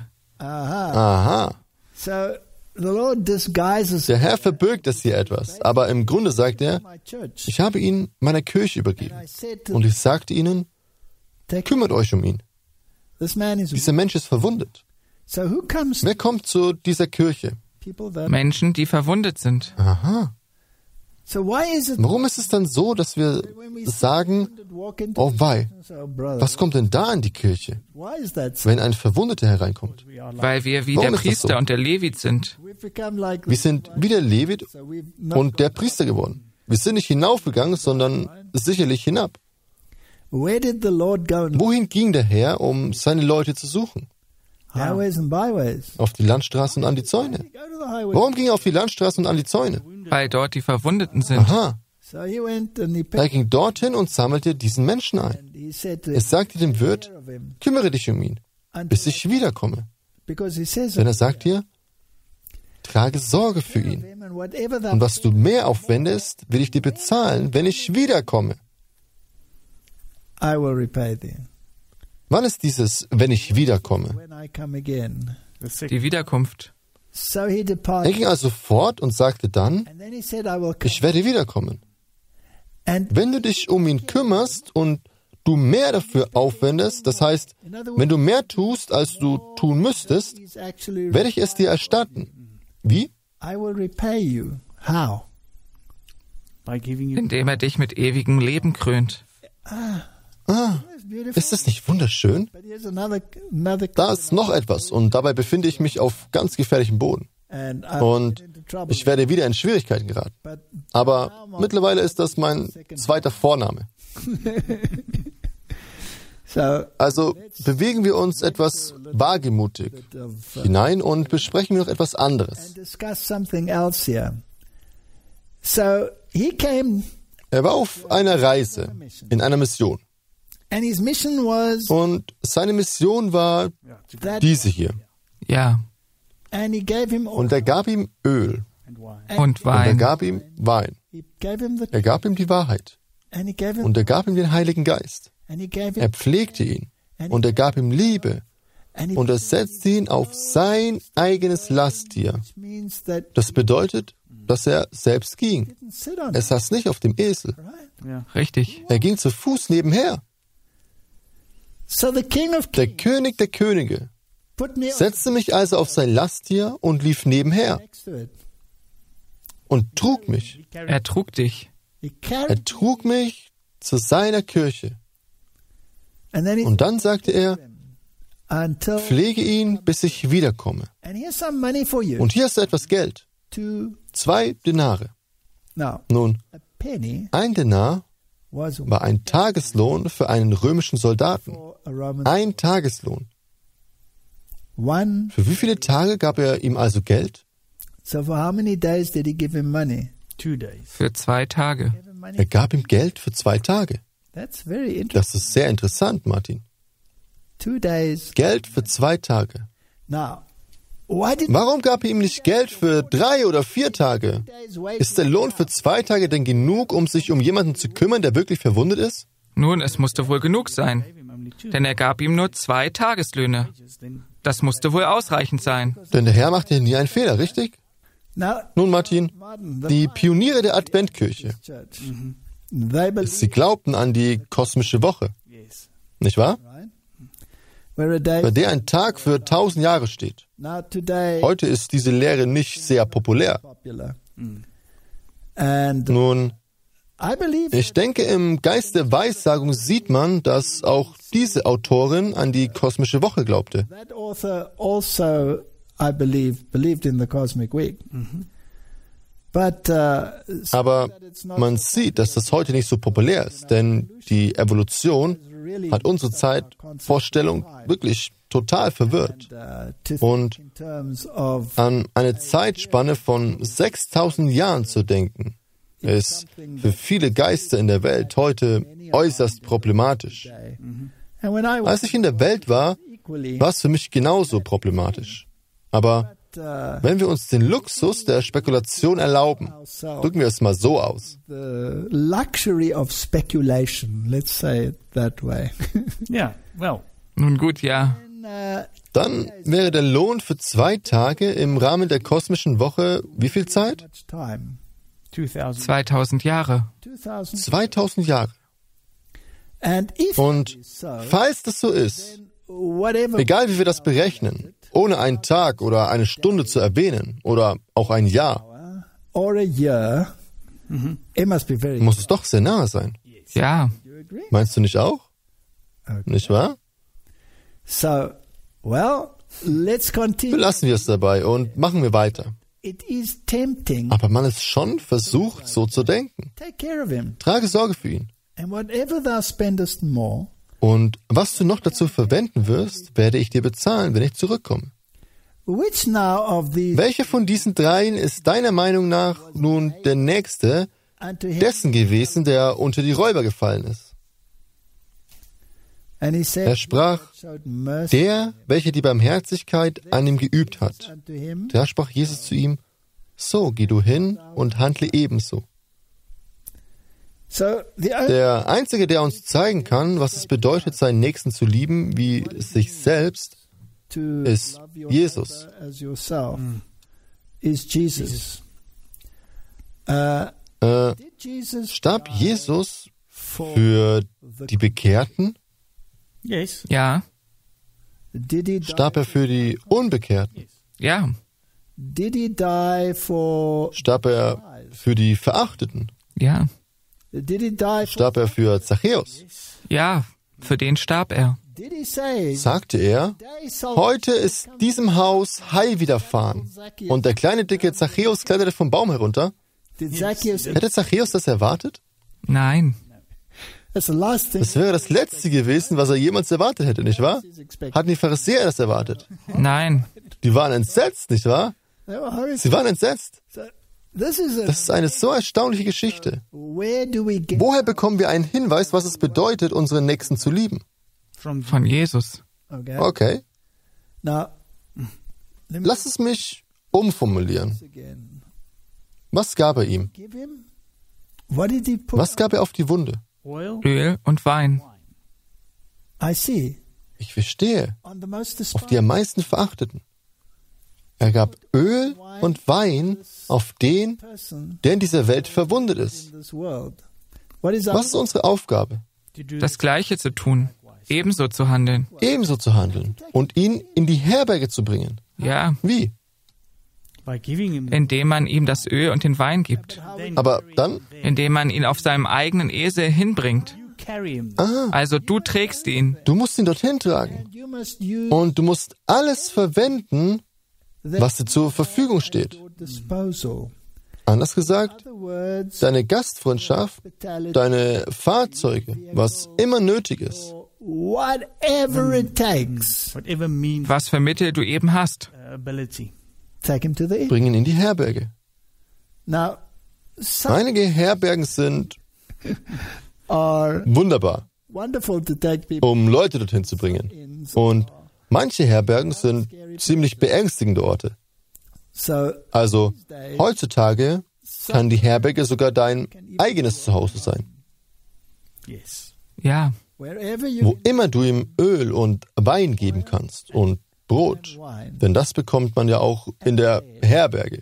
Aha, So the Lord disguises der Herr verbirgt das hier etwas, aber im Grunde sagt er, my church. ich habe ihn meiner Kirche übergeben. I said to Und ich sagte ihnen, take kümmert euch um ihn. this man is. Dieser Mensch ist verwundet. So who comes? Wer kommt zu dieser Kirche? People that. Menschen, die verwundet sind. Aha. So why is it Warum ist es dann so, dass wir when we sagen, walk into oh wei, so brother, was kommt denn da in die Kirche, why is that? So? wenn ein Verwundeter hereinkommt? Weil wir wie Warum der ist das Priester so? und der Levit sind. We've become like. Wir sind wie der Levit So we've not. und der Priester geworden. Wir sind nicht hinaufgegangen, sondern sicherlich hinab. Where did the Lord go? And Wohin ging der Herr, um seine Leute zu suchen? highways and byways. Auf die Landstraßen und an die Zäune. Go to the highway. Warum ging er auf die Landstraßen und an die Zäune? Weil dort die Verwundeten sind. Aha, So he went and he er picked. ging dorthin und sammelte diesen Menschen ein. And he said to Er sagte dem Wirt, care of him, kümmere dich um ihn, bis ich wiederkomme. because he says Denn er sagt dir, trage Sorge für ihn. him, and whatever thou Und was du mehr aufwendest, will ich dir bezahlen, wenn ich wiederkomme. I will repay thee Wann ist dieses, wenn ich wiederkomme? when I come again. Die Wiederkunft. So he Er departed, ging also fort und sagte dann, and then he said, I will come. ich werde wiederkommen. And Wenn du dich um ihn kümmerst und du mehr dafür aufwendest, das heißt, wenn du mehr tust, als du tun müsstest, he's actually, werde ich es dir erstatten. Wie? I will repay you. How? By giving you Indem er dich mit ewigem Leben krönt. That's beautiful. Ist das nicht wunderschön? But here's another. Da ist noch etwas und dabei befinde ich mich auf ganz gefährlichem Boden. And I Und get into trouble. ich werde wieder in Schwierigkeiten geraten. But Aber mittlerweile ist das mein zweiter Vorname. so Also bewegen wir uns etwas wagemutig of, hinein und besprechen wir noch etwas and anderes. discuss something else here. So he came, Er war auf einer Reise, in einer Mission. and his mission was Und seine Mission war that, diese hier. Ja, and he gave him all, Und er gab ihm Öl. and wine. und Und er Wein. gab ihm Wein. he gave him the, Er gab ihm die Wahrheit. and he gave him, Und er gab ihm den Heiligen Geist. and he gave Er him, pflegte ihn. Und er gab ihm Liebe. and he Und er setzte ihn auf sein eigenes Lasttier. which means that Das bedeutet, dass er selbst ging. he didn't sit on Er it, saß nicht auf dem Esel. right? Richtig. Er ging zu Fuß nebenher. So the King of Der Kings König der Könige put me setzte mich also auf sein Lasttier und lief nebenher next to it. und trug mich. Er trug dich. He carried, Er trug mich zu seiner Kirche. and then he Und dann sagte er, until, pflege ihn, bis ich wiederkomme. and here's some money for you. Und hier hast du etwas Geld. 2 2 Denare. Now, Nun, a penny ein Denar was war ein Tageslohn für einen römischen Soldaten. for a Roman. Ein Tageslohn. One. Für wie viele Tage gab er ihm also Geld? So for how many days did he give him money? 2 days. Für 2 Tage. Give him money. Er gab ihm Geld für 2 Tage. That's very interesting. Das ist sehr interessant, Martin. 2 days. Geld für 2 Tage. Now, why did Warum gab er ihm nicht Geld für 3 oder 4 Tage? days wait? Ist der Lohn für 2 Tage denn genug, um sich um jemanden zu kümmern, der wirklich verwundet ist? Nun, es musste wohl genug sein, Gave him only 2 denn er gab ihm nur 2 Tageslöhne. wages, then Das musste wohl ausreichend sein. Denn der Herr macht ja nie einen Fehler, richtig? Nun, Martin, die Pioniere der Adventkirche, sie glaubten an die kosmische Woche, nicht wahr? Bei der ein Tag für 1000 Jahre steht. Heute ist diese Lehre nicht sehr populär. Nun, ich denke, im Geist der Weissagung sieht man, dass auch diese Autorin an die kosmische Woche glaubte. Aber man sieht, dass das heute nicht so populär ist, denn die Evolution hat unsere Zeitvorstellung wirklich total verwirrt. Und an eine Zeitspanne von 6000 Jahren zu denken, ist für viele Geister in der Welt heute äußerst problematisch. Als ich in der Welt war es für mich genauso problematisch. Aber wenn wir uns den Luxus der Spekulation erlauben, drücken wir es mal so aus. The luxury of speculation, let's say it that way. Nun gut, ja. Dann wäre der Lohn für 2 Tage im Rahmen der kosmischen Woche wie viel Zeit? 2000 Jahre. 2000 Jahre. Und falls das so ist, egal wie wir das berechnen, ohne einen Tag oder eine Stunde zu erwähnen oder auch ein Jahr, muss es doch sehr nahe sein. Ja. Meinst du nicht auch? Nicht wahr? Belassen wir es dabei und machen wir weiter. Aber man ist schon versucht, so zu denken. Trage Sorge für ihn. Und was du noch dazu verwenden wirst, werde ich dir bezahlen, wenn ich zurückkomme. Welcher von diesen 3 ist deiner Meinung nach nun der Nächste dessen gewesen, der unter die Räuber gefallen ist? Er sprach, der, welcher die Barmherzigkeit an ihm geübt hat. Da sprach Jesus zu ihm, so, geh du hin und handle ebenso. Der Einzige, der uns zeigen kann, was es bedeutet, seinen Nächsten zu lieben wie sich selbst, ist Jesus. Starb Jesus für die Bekehrten? Ja. Starb er für die Unbekehrten? Ja. Starb er für die Verachteten? Ja. Starb er für Zachäus? Ja, für den starb er. Sagte er, heute ist diesem Haus Heil widerfahren. Und der kleine, dicke Zachäus kletterte vom Baum herunter. Hätte Zachäus das erwartet? Nein. Das wäre das Letzte gewesen, was er jemals erwartet hätte, nicht wahr? Hatten die Pharisäer das erwartet? Nein. Die waren entsetzt, nicht wahr? Sie waren entsetzt. Das ist eine so erstaunliche Geschichte. Woher bekommen wir einen Hinweis, was es bedeutet, unseren Nächsten zu lieben? Von Jesus. Okay. Lass es mich umformulieren. Was gab er ihm? Was gab er auf die Wunde? Öl und Wein. Ich verstehe. Auf die am meisten Verachteten. Er gab Öl und Wein auf den, der in dieser Welt verwundet ist. Was ist unsere Aufgabe? Das Gleiche zu tun. Ebenso zu handeln. Ebenso zu handeln. Und ihn in die Herberge zu bringen. Ja. Wie? Indem man ihm das Öl und den Wein gibt. Aber dann? Indem man ihn auf seinem eigenen Esel hinbringt. Also du trägst ihn. Du musst ihn dorthin tragen. Und du musst alles verwenden, was dir zur Verfügung steht. Anders gesagt, deine Gastfreundschaft, deine Fahrzeuge, was immer nötig ist. Was für Mittel du eben hast. Bring ihn in die Herberge. Einige Herbergen sind wunderbar, um Leute dorthin zu bringen. Und manche Herbergen sind ziemlich beängstigende Orte. Also heutzutage kann die Herberge sogar dein eigenes Zuhause sein. Ja. Wo immer du ihm Öl und Wein geben kannst und Brot. Denn das bekommt man ja auch in der Herberge.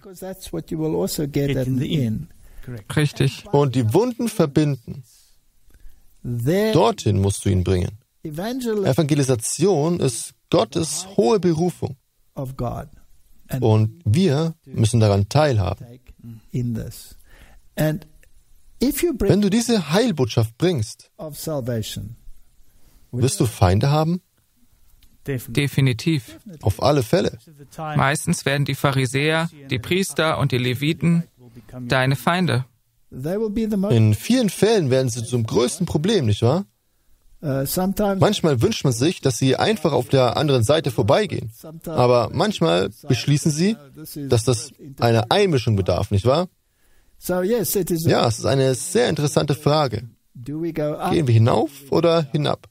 Richtig. Und die Wunden verbinden. Dorthin musst du ihn bringen. Evangelisation ist Gottes hohe Berufung. Und wir müssen daran teilhaben. Wenn du diese Heilbotschaft bringst, wirst du Feinde haben? Definitiv. Auf alle Fälle. Meistens werden die Pharisäer, die Priester und die Leviten deine Feinde. In vielen Fällen werden sie zum größten Problem, nicht wahr? Manchmal wünscht man sich, dass sie einfach auf der anderen Seite vorbeigehen. Aber manchmal beschließen sie, dass das einer Einmischung bedarf, nicht wahr? Ja, es ist eine sehr interessante Frage. Gehen wir hinauf oder hinab?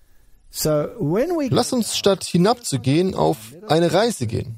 Lass uns statt hinabzugehen auf eine Reise gehen.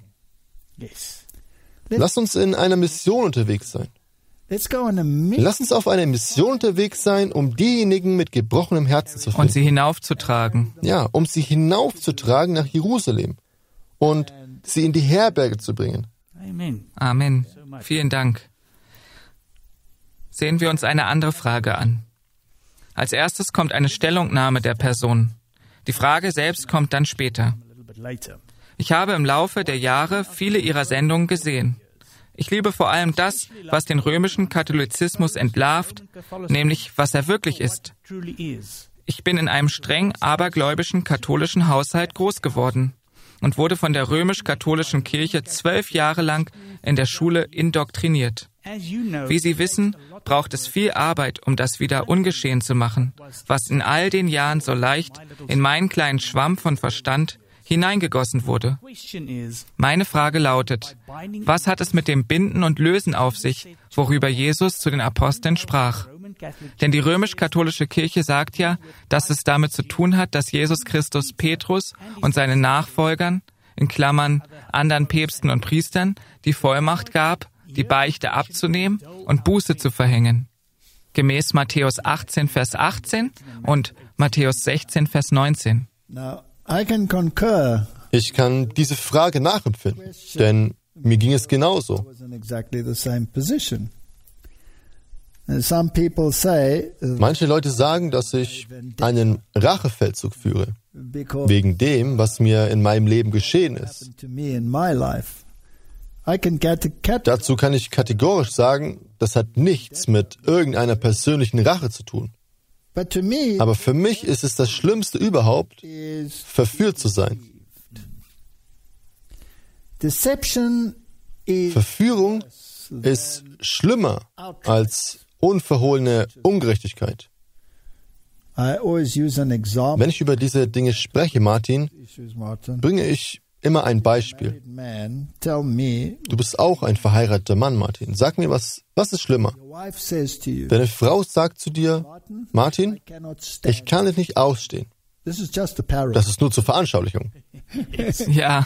Lass uns in einer Mission unterwegs sein. Lass uns auf einer Mission unterwegs sein, um diejenigen mit gebrochenem Herzen zu finden. Und sie hinaufzutragen. Ja, um sie hinaufzutragen nach Jerusalem und sie in die Herberge zu bringen. Amen. Vielen Dank. Sehen wir uns eine andere Frage an. Als erstes kommt eine Stellungnahme der Person. Die Frage selbst kommt dann später. Ich habe im Laufe der Jahre viele Ihrer Sendungen gesehen. Ich liebe vor allem das, was den römischen Katholizismus entlarvt, nämlich was er wirklich ist. Ich bin in einem streng abergläubischen katholischen Haushalt groß geworden und wurde von der römisch-katholischen Kirche 12 Jahre lang in der Schule indoktriniert. Wie Sie wissen, braucht es viel Arbeit, um das wieder ungeschehen zu machen, was in all den Jahren so leicht in meinen kleinen Schwamm von Verstand hineingegossen wurde. Meine Frage lautet, was hat es mit dem Binden und Lösen auf sich, worüber Jesus zu den Aposteln sprach? Denn die römisch-katholische Kirche sagt ja, dass es damit zu tun hat, dass Jesus Christus Petrus und seinen Nachfolgern, in Klammern anderen Päpsten und Priestern, die Vollmacht gab, die Beichte abzunehmen und Buße zu verhängen. Gemäß Matthäus 18, Vers 18 und Matthäus 16, Vers 19. Ich kann diese Frage nachempfinden, denn mir ging es genauso. Manche Leute sagen, dass ich einen Rachefeldzug führe, wegen dem, was mir in meinem Leben geschehen ist. Dazu kann ich kategorisch sagen, das hat nichts mit irgendeiner persönlichen Rache zu tun. Aber für mich ist es das Schlimmste überhaupt, verführt zu sein. Verführung ist schlimmer als unverhohlene Ungerechtigkeit. Wenn ich über diese Dinge spreche, Martin, bringe ich immer ein Beispiel. Du bist auch ein verheirateter Mann, Martin. Sag mir, was ist schlimmer? Deine Frau sagt zu dir, Martin, ich kann dich nicht ausstehen. Das ist nur zur Veranschaulichung. Ja.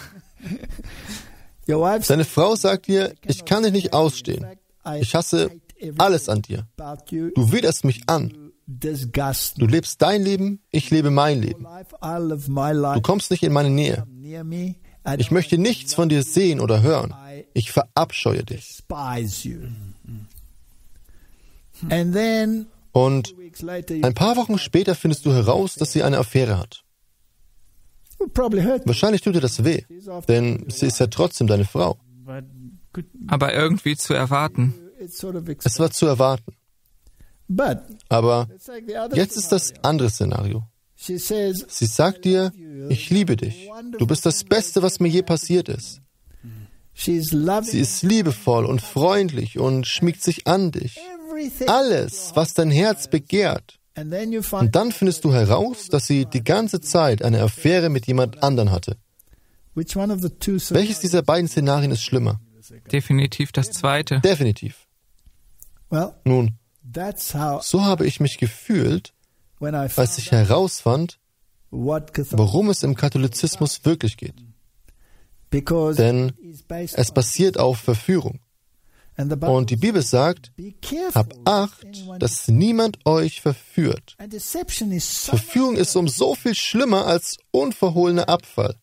Deine Frau sagt dir, ich kann dich nicht ausstehen. Ich hasse alles an dir. Du widerst mich an. Du lebst dein Leben, ich lebe mein Leben. Du kommst nicht in meine Nähe. Ich möchte nichts von dir sehen oder hören. Ich verabscheue dich. Und ein paar Wochen später findest du heraus, dass sie eine Affäre hat. Wahrscheinlich tut dir das weh, denn sie ist ja trotzdem deine Frau. Aber irgendwie zu erwarten. Es war zu erwarten. Aber jetzt ist das andere Szenario. Sie sagt dir, ich liebe dich. Du bist das Beste, was mir je passiert ist. Sie ist liebevoll und freundlich und schmiegt sich an dich. Alles, was dein Herz begehrt. Und dann findest du heraus, dass sie die ganze Zeit eine Affäre mit jemand anderen hatte. Welches dieser beiden Szenarien ist schlimmer? Definitiv das zweite. Definitiv. Nun, so habe ich mich gefühlt, als ich herausfand, worum es im Katholizismus wirklich geht. Denn es basiert auf Verführung. Und die Bibel sagt, habt Acht, dass niemand euch verführt. Verführung ist um so viel schlimmer als unverhohlener Abfall.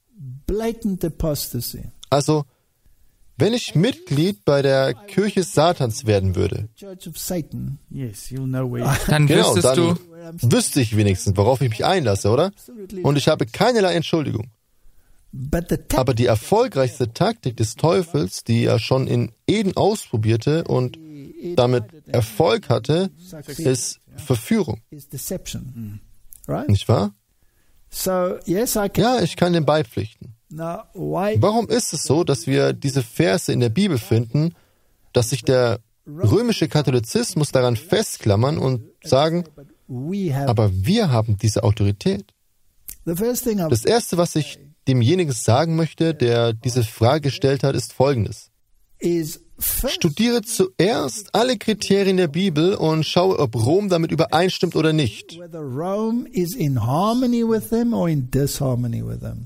blatant apostasy. Also, wenn ich Mitglied bei der Kirche Satans werden würde, Church of Satan. Yes, you'll know where. Dann genau, wüsstest du, dann wüsste ich wenigstens, worauf ich mich einlasse, oder? Und ich habe keinerlei Entschuldigung. But the Aber die erfolgreichste Taktik des Teufels, die er schon in Eden ausprobierte und damit Erfolg hatte, ist Verführung. is deception. Right? Nicht wahr? So, yes, I can. Ja, ich kann dem beipflichten. Now, why? Warum ist es so, dass wir diese Verse in der Bibel finden, dass sich der römische Katholizismus daran festklammern und sagen, We have. aber wir haben diese Autorität? The first thing Das Erste, was ich demjenigen sagen möchte, der diese Frage gestellt hat, ist Folgendes. is first, Studiere zuerst alle Kriterien der Bibel und schaue, ob Rom damit übereinstimmt oder nicht. whether Rome is in harmony with them or in disharmony with them.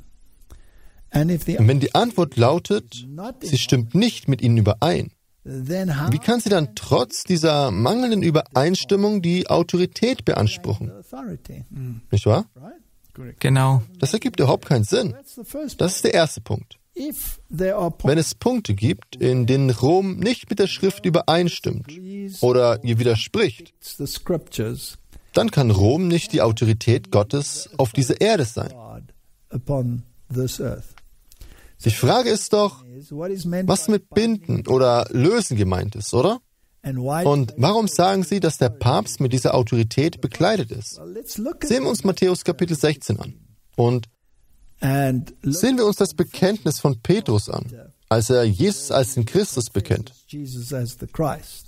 And if the Und wenn die Antwort lautet, sie stimmt nicht mit ihnen überein, then how wie kann sie dann trotz dieser mangelnden Übereinstimmung die Autorität beanspruchen? authority? Nicht wahr? Right? genau, Das ergibt überhaupt keinen Sinn. That's the first. Das ist der erste Punkt. If there are Wenn es Punkte gibt, in denen Rom nicht mit der Schrift übereinstimmt oder ihr widerspricht, points, the scriptures, dann kann Rom nicht die Autorität Gottes auf dieser Erde sein. God upon this earth. Die Frage ist doch, Is what is meant was mit Binden oder Lösen gemeint ist, oder? and why? Und warum sagen Sie, dass der Papst mit dieser Autorität bekleidet ist? Let's look at Sehen wir uns Matthäus Kapitel 16 an. Und and look sehen wir uns das Bekenntnis von Petrus an, als er Jesus als den Christus bekennt. Jesus as the Christ.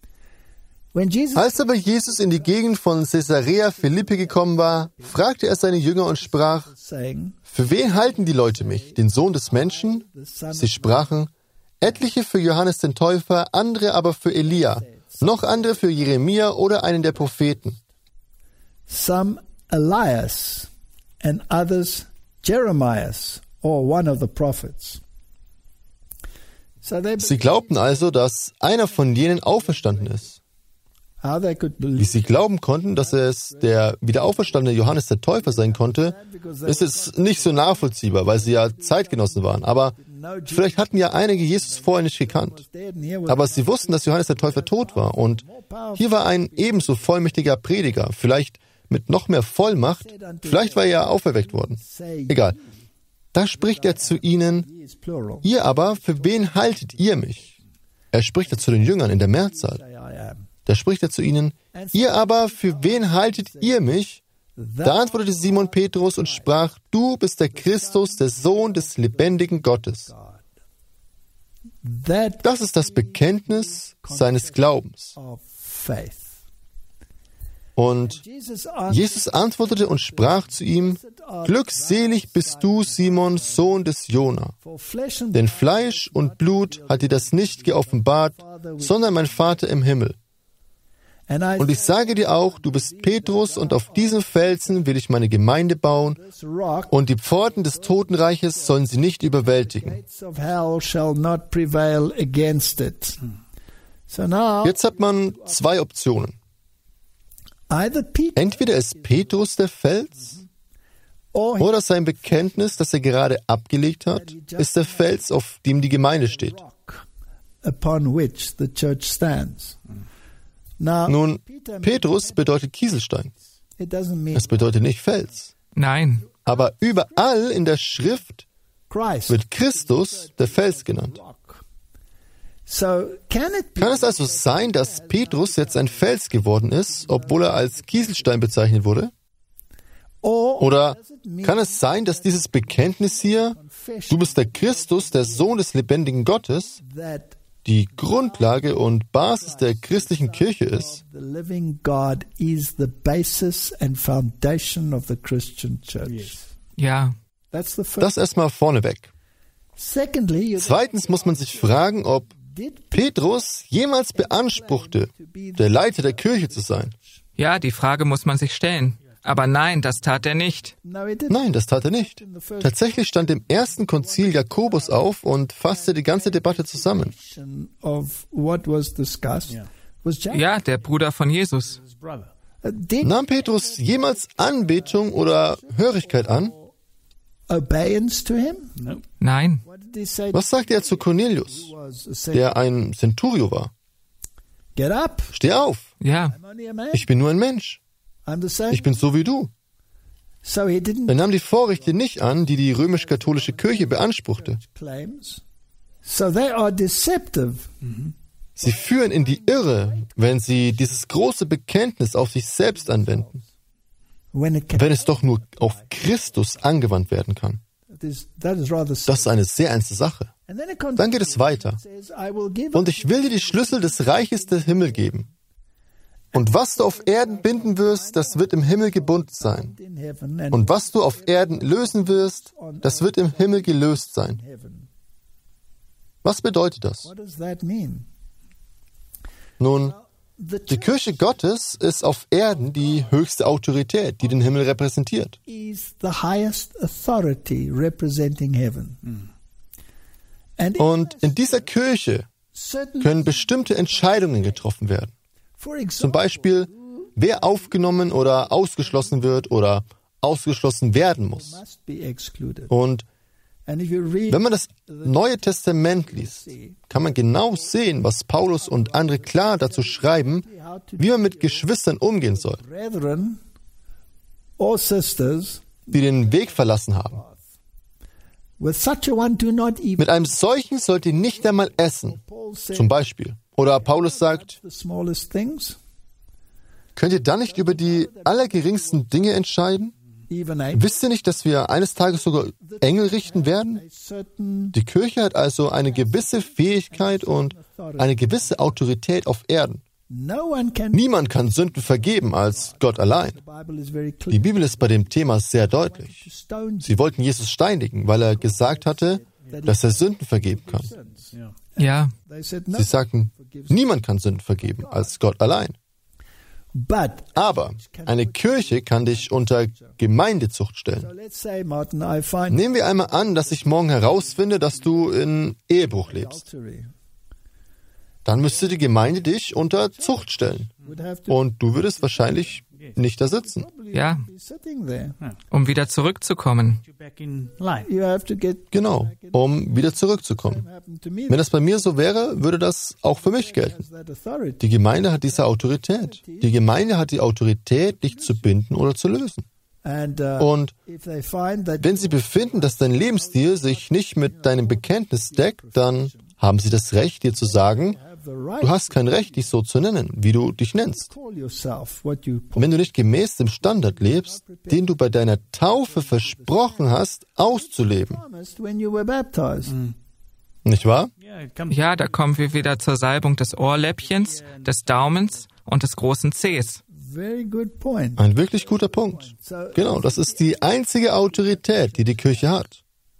When Jesus Als aber Jesus in die Gegend von Caesarea Philippi gekommen war, fragte er seine Jünger und sprach, was saying, für wen halten die Leute mich, den Sohn des Menschen? Sie sprachen, etliche für Johannes den Täufer, andere aber für Elia, noch andere für Jeremia oder einen der Propheten. some Elias and others Jeremias or one of the prophets. So they Sie glaubten also, dass einer von jenen auferstanden ist. how they could Wie believe sie glauben konnten, dass es der wiederauferstandene Johannes der Täufer sein konnte, ist es nicht so nachvollziehbar, weil sie ja Zeitgenossen waren. Aber vielleicht hatten ja einige Jesus vorher nicht gekannt. dead and here was Aber sie wussten, dass Johannes der Täufer tot war. Und hier war ein ebenso vollmächtiger Prediger, vielleicht mit noch mehr Vollmacht. Vielleicht war er auferweckt worden. say Egal. Da spricht er zu ihnen, he is plural. ihr aber, für wen haltet ihr mich? Er spricht ja zu den Jüngern in der Mehrzahl. Say I am. Da spricht er zu ihnen, ihr aber, für wen haltet ihr mich? Da antwortete Simon Petrus und sprach, du bist der Christus, der Sohn des lebendigen Gottes. That Das ist das Bekenntnis seines Glaubens. of faith. Und Jesus antwortete und sprach zu ihm, glückselig bist du, Simon, Sohn des Jona. For flesh and Denn Fleisch und Blut hat dir das nicht geoffenbart, sondern mein Vater im Himmel. and I Und ich sage dir auch, du bist Petrus, und auf diesem Felsen will ich meine Gemeinde bauen, this rock und die Pforten des Totenreiches sollen sie nicht überwältigen. gates of hell shall not prevail against it. So now Jetzt hat man zwei Optionen. either Peter Entweder ist Petrus der Fels, or oder sein Bekenntnis, das er gerade abgelegt hat, ist der Fels, auf dem die Gemeinde steht. rock upon which the church stands. Now Nun, Petrus bedeutet Kieselstein. it doesn't mean Es bedeutet nicht Fels. nein, Aber überall in der Schrift Christ. wird Christus der Fels genannt. Rock. So can it be Kann es also sein, dass Petrus jetzt ein Fels geworden ist, obwohl er als Kieselstein bezeichnet wurde? or Oder kann es sein, dass dieses Bekenntnis hier, du bist der Christus, der Sohn des lebendigen Gottes, that die Grundlage und Basis der christlichen Kirche ist? the living God is the basis and foundation of the Christian church? ja, That's the first. Das erstmal vorneweg. Secondly, you Zweitens muss man sich fragen, ob did Petrus jemals beanspruchte, der Leiter der Kirche zu sein. ja, die Frage muss man sich stellen. Aber nein, das tat er nicht. no, he didn't. Nein, das tat er nicht. Tatsächlich stand im ersten Konzil Jakobus auf und fasste die ganze Debatte zusammen. Of what was discussed was Jacob. Ja, der Bruder von Jesus. His brother. Did Nahm Petrus jemals Anbetung oder Hörigkeit an? obedience to him? No. Nein. What did he say? Was sagte er zu Cornelius, He was a der ein Centurio war? Get up. Steh auf, Ja. I'm only a man. ich bin nur ein Mensch. I'm the same. Ich bin so wie du. So he didn't Er nahm die Vorrechte nicht an, die die römisch-katholische Kirche beanspruchte. claims. So they are deceptive. Sie führen in die Irre, wenn sie dieses große Bekenntnis auf sich selbst anwenden, When it can, wenn es doch nur auf Christus angewandt werden kann. that is rather Das ist eine sehr ernste Sache. And then it Dann geht es weiter. says, I will give Und ich will dir die Schlüssel des Reiches des Himmels geben. Und was du auf Erden binden wirst, das wird im Himmel gebunden sein. in heaven and Und was du auf Erden lösen wirst, das wird im Himmel gelöst sein. heaven. Was bedeutet das? What does that mean? Nun, The die Kirche Gottes ist auf Erden die höchste Autorität, die den Himmel repräsentiert. is the highest authority representing heaven. And Und in dieser Kirche certain, können bestimmte Entscheidungen getroffen werden. for Zum example, Beispiel, wer aufgenommen oder ausgeschlossen wird oder ausgeschlossen werden muss. must be excluded. Und And if you read wenn man das Neue Testament liest, kann man genau sehen, was Paulus und andere klar dazu schreiben, wie man mit Geschwistern umgehen soll, brethren or sisters, die den Weg verlassen haben. with such a one do not even. Mit einem solchen sollt ihr nicht einmal essen, Paul said zum Beispiel. Oder Paulus sagt, the smallest things, könnt ihr dann nicht über die allergeringsten Dinge entscheiden? even a Wisst ihr nicht, dass wir eines Tages sogar Engel richten werden? certain Die Kirche hat also eine gewisse Fähigkeit und eine gewisse Autorität auf Erden. no one can. Niemand kann Sünden vergeben als Gott allein. The Bible is very clear. Die Bibel ist bei dem Thema sehr deutlich. To stone Sie wollten Jesus steinigen, weil er gesagt hatte, dass er Sünden vergeben kann. Yeah. Ja. They said no. Sie sagten, niemand kann Sünden vergeben als Gott allein. But Aber eine Kirche kann dich unter Gemeindezucht so stellen. let's say, Martin, I find Nehmen wir einmal an, dass ich morgen herausfinde, dass du in Ehebruch lebst. adultery. Dann müsste die Gemeinde dich unter Zucht stellen. Would have to Und du würdest wahrscheinlich nicht da sitzen. Ja. be sitting there. Um wieder zurückzukommen. You back in line. You have to get Genau, um wieder zurückzukommen. happened to me. Wenn das bei mir so wäre, würde das auch für mich gelten. Has that authority. Die Gemeinde hat diese Autorität. Die Gemeinde hat die Autorität, dich zu binden oder zu lösen. And Und if they find that wenn sie befinden, dass dein Lebensstil sich nicht mit deinem Bekenntnis deckt, dann haben sie das Recht, dir zu sagen, you have the right du hast kein Recht, dich so zu nennen, wie du dich nennst. to call yourself what you Wenn du nicht gemäß dem Standard lebst, den du bei deiner Taufe versprochen hast, auszuleben. promised when you were baptized. Nicht wahr? Yeah, it comes. Ja, da kommen wir wieder zur Salbung des Ohrläppchens, des Daumens und des großen Zehs. Very good point. Ein wirklich guter Punkt. So Genau, das ist die einzige Autorität, die die Kirche hat.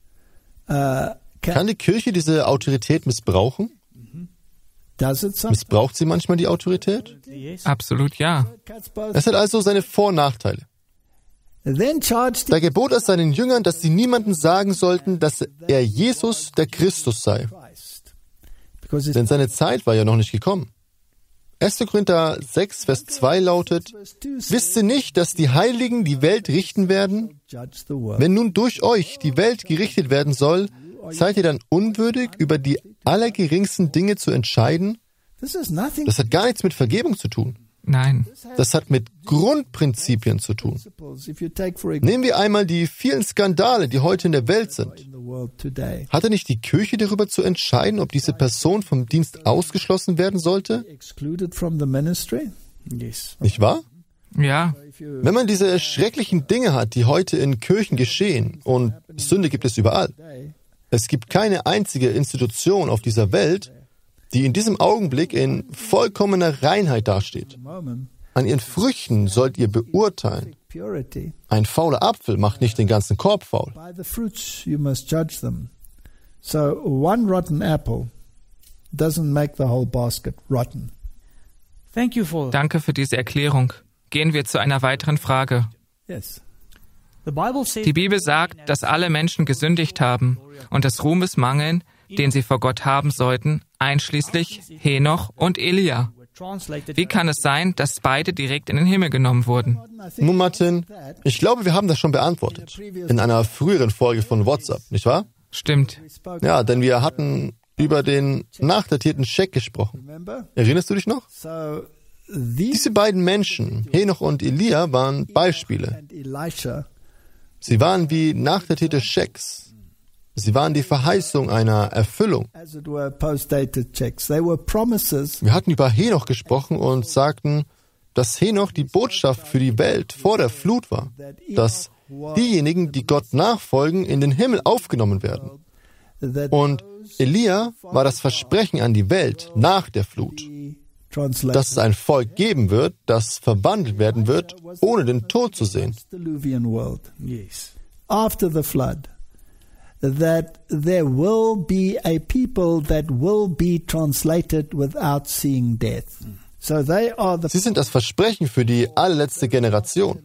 Kann die Kirche diese Autorität missbrauchen? does it sometimes? Missbraucht sie manchmal die Autorität? Yes. Absolut ja. Cuts both. Es hat also seine Vor- und Nachteile. Then charged Da gebot er seinen Jüngern, dass sie niemandem sagen sollten, dass er Jesus der Christus sei. Christ. Because it's Denn seine Zeit war ja noch nicht gekommen. 1. Korinther 6, Vers 2 lautet, verse 2 wisst ihr nicht, dass die Heiligen die Welt richten werden? judge the world. Wenn nun durch euch die Welt gerichtet werden soll, seid ihr dann unwürdig, über die allergeringsten Dinge zu entscheiden? This is nothing Das hat gar nichts mit Vergebung zu tun. Nein. Das hat mit Grundprinzipien zu tun. principles. If you take for example Nehmen wir einmal die vielen Skandale, die heute in der Welt sind. in the world today, Hatte nicht die Kirche darüber zu entscheiden, ob diese Person vom Dienst ausgeschlossen werden sollte? excluded from the ministry. Yes. Nicht wahr? Ja. If you Wenn man diese schrecklichen Dinge hat, die heute in Kirchen geschehen, und Sünde gibt es überall, today, es gibt keine einzige Institution auf dieser Welt, die in diesem Augenblick in vollkommener Reinheit dasteht. moment, An ihren Früchten sollt ihr beurteilen. purity. Ein fauler Apfel macht nicht den ganzen Korb faul. By the fruits you must judge them. So one rotten apple doesn't make the whole basket rotten. Thank you for. Danke für diese Erklärung. Gehen wir zu einer weiteren Frage. Yes. The Bible says. Die Bibel sagt, dass alle Menschen gesündigt haben und des Ruhmes mangeln, den sie vor Gott haben sollten, einschließlich Henoch und Elia. Wie kann es sein, dass beide direkt in den Himmel genommen wurden? Nun, Martin, ich glaube, wir haben das schon beantwortet. In einer früheren Folge von WhatsApp, nicht wahr? Stimmt. Ja, denn wir hatten über den nachdatierten Scheck gesprochen. Erinnerst du dich noch? Diese beiden Menschen, Henoch und Elia, waren Beispiele. Sie waren wie nachdatierte Schecks. Sie waren die Verheißung einer Erfüllung. Wir hatten über Henoch gesprochen und sagten, dass Henoch die Botschaft für die Welt vor der Flut war, dass diejenigen, die Gott nachfolgen, in den Himmel aufgenommen werden. Und Elia war das Versprechen an die Welt nach der Flut, dass es ein Volk geben wird, das verwandelt werden wird, ohne den Tod zu sehen. After the flood, that there will be a people that will be translated without seeing death. So they are the Sie sind das Versprechen für die allerletzte Generation.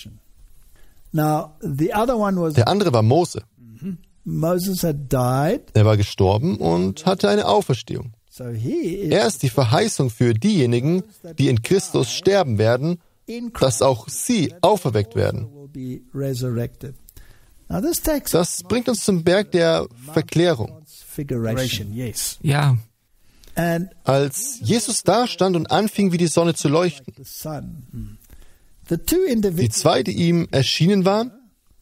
Now, the other one was Der andere war Mose. Moses had died. Er war gestorben und hatte eine Auferstehung. So he Er ist die Verheißung für diejenigen, die in Christus sterben werden, dass auch sie auferweckt werden. will be resurrected. Now this takes Das bringt uns zum Berg der Verklärung. transfiguration. Ja, And Als Jesus da stand und anfing, wie die Sonne zu leuchten. the sun. The two Die individuals zwei, die ihm erschienen waren,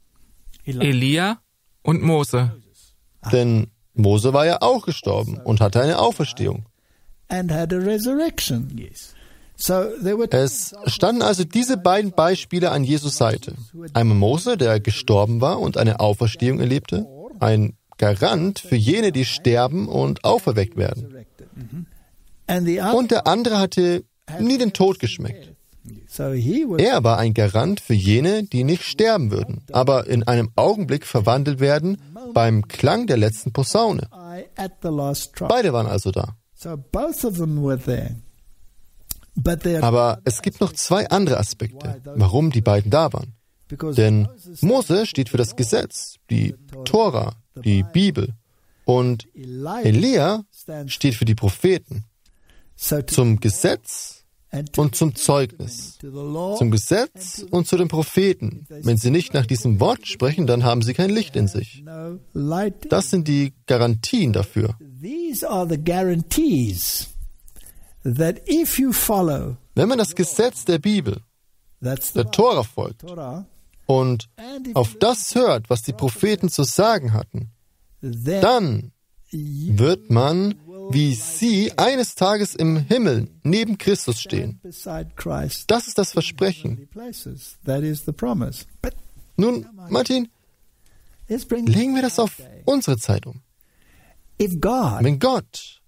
Elia und Mose. denn Mose war ja auch gestorben und hatte eine Auferstehung. and had a resurrection. So there were Es standen also diese beiden Beispiele an Jesus Seite. Einmal Mose, der gestorben war und eine Auferstehung erlebte, ein Garant für jene, die sterben und auferweckt werden. and the other. Und der andere hatte nie den Tod geschmeckt. So he was Er war ein Garant für jene, die nicht sterben würden, aber in einem Augenblick verwandelt werden beim Klang der letzten Posaune. at the last trump. Beide waren also da. So both of them were there. But they are Aber es gibt noch zwei andere Aspekte, warum die beiden da waren. because Denn Mose steht für das Gesetz, die Tora, die Bibel. Und Elia steht für die Propheten, so zum Gesetz and to und zum Zeugnis. the law Zum Gesetz und zu den Propheten. Wenn sie nicht nach diesem Wort sprechen, dann haben sie kein Licht in sich. no light. Das sind die Garantien dafür. These are the guarantees that if you follow, Wenn man das Gesetz der Bibel, that's the der Tora folgt Torah, und and if auf das hört, was die Propheten zu sagen hatten, then dann wird man, wie sie, eines Tages im Himmel neben Christus stehen. beside Christ, Das ist das Versprechen. places. That is the promise. But Nun, Martin, let's bring legen wir das auf unsere Zeit um. if God Wenn Gott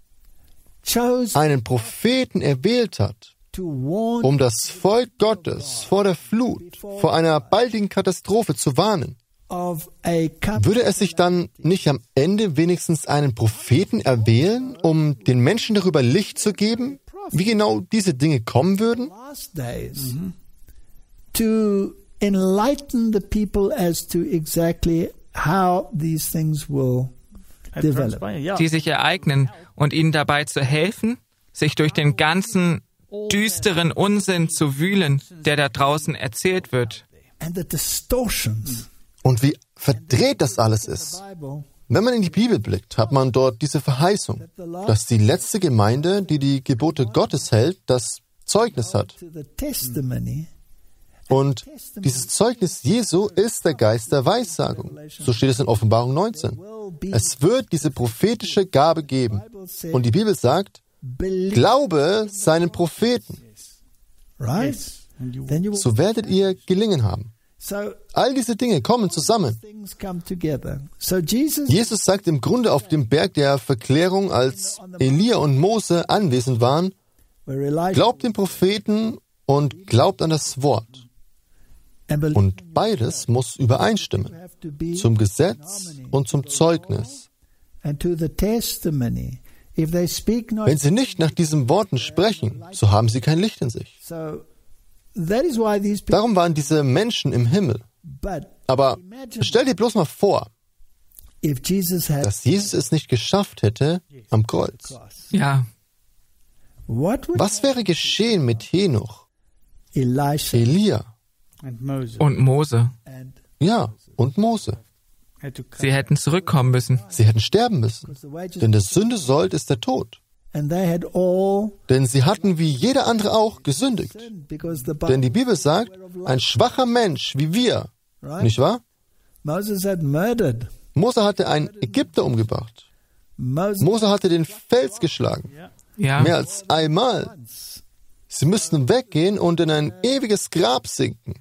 chose einen Propheten erwählt hat, to warn um das Volk Gottes vor der Flut, vor einer baldigen Katastrophe zu warnen, of a couple würde er sich dann nicht am Ende wenigstens einen Propheten erwählen, um den Menschen darüber Licht zu geben, wie genau diese Dinge kommen würden? last days to enlighten the people as to exactly how these things will develop. Die sich ereignen und ihnen dabei zu helfen, sich durch den ganzen düsteren Unsinn zu wühlen, der da draußen erzählt wird. And the distortions Und wie verdreht das alles ist. Bible Wenn man in die Bibel blickt, hat man dort diese Verheißung, dass die letzte Gemeinde, die die Gebote Gottes hält, das Zeugnis hat. to the testimony Und dieses Zeugnis Jesu ist der Geist der Weissagung. So steht es in Offenbarung 19. will be Es wird diese prophetische Gabe geben. Und die Bibel sagt, believed, glaube seinen Propheten, right? Then you will, so werdet ihr gelingen haben. so All diese Dinge kommen zusammen. things come together. So Jesus Jesus sagt im Grunde auf dem Berg der Verklärung, als Elia und Mose anwesend waren, where Elijah glaubt den Propheten und glaubt an das Wort. and believe Und beides muss übereinstimmen, have to be zum Gesetz und zum Zeugnis. and to the testimony. If they speak not, Wenn sie nicht nach diesen Worten sprechen, so haben sie kein Licht in sich. so that is why these people. Darum waren diese Menschen im Himmel. But Aber stell dir bloß mal vor, if Jesus had dass Jesus es nicht geschafft hätte am Kreuz. Ja, Was wäre geschehen mit Henoch, Elia und Mose? Ja, und Mose? Sie hätten zurückkommen müssen. Sie hätten sterben müssen, denn der Sünde Sold ist der Tod. Denn sie hatten wie jeder andere auch gesündigt. Denn die Bibel sagt, ein schwacher Mensch wie wir, nicht wahr? Mose hatte einen Ägypter umgebracht. Mose hatte den Fels geschlagen. Ja. Mehr als einmal. Sie müssten weggehen und in ein ewiges Grab sinken.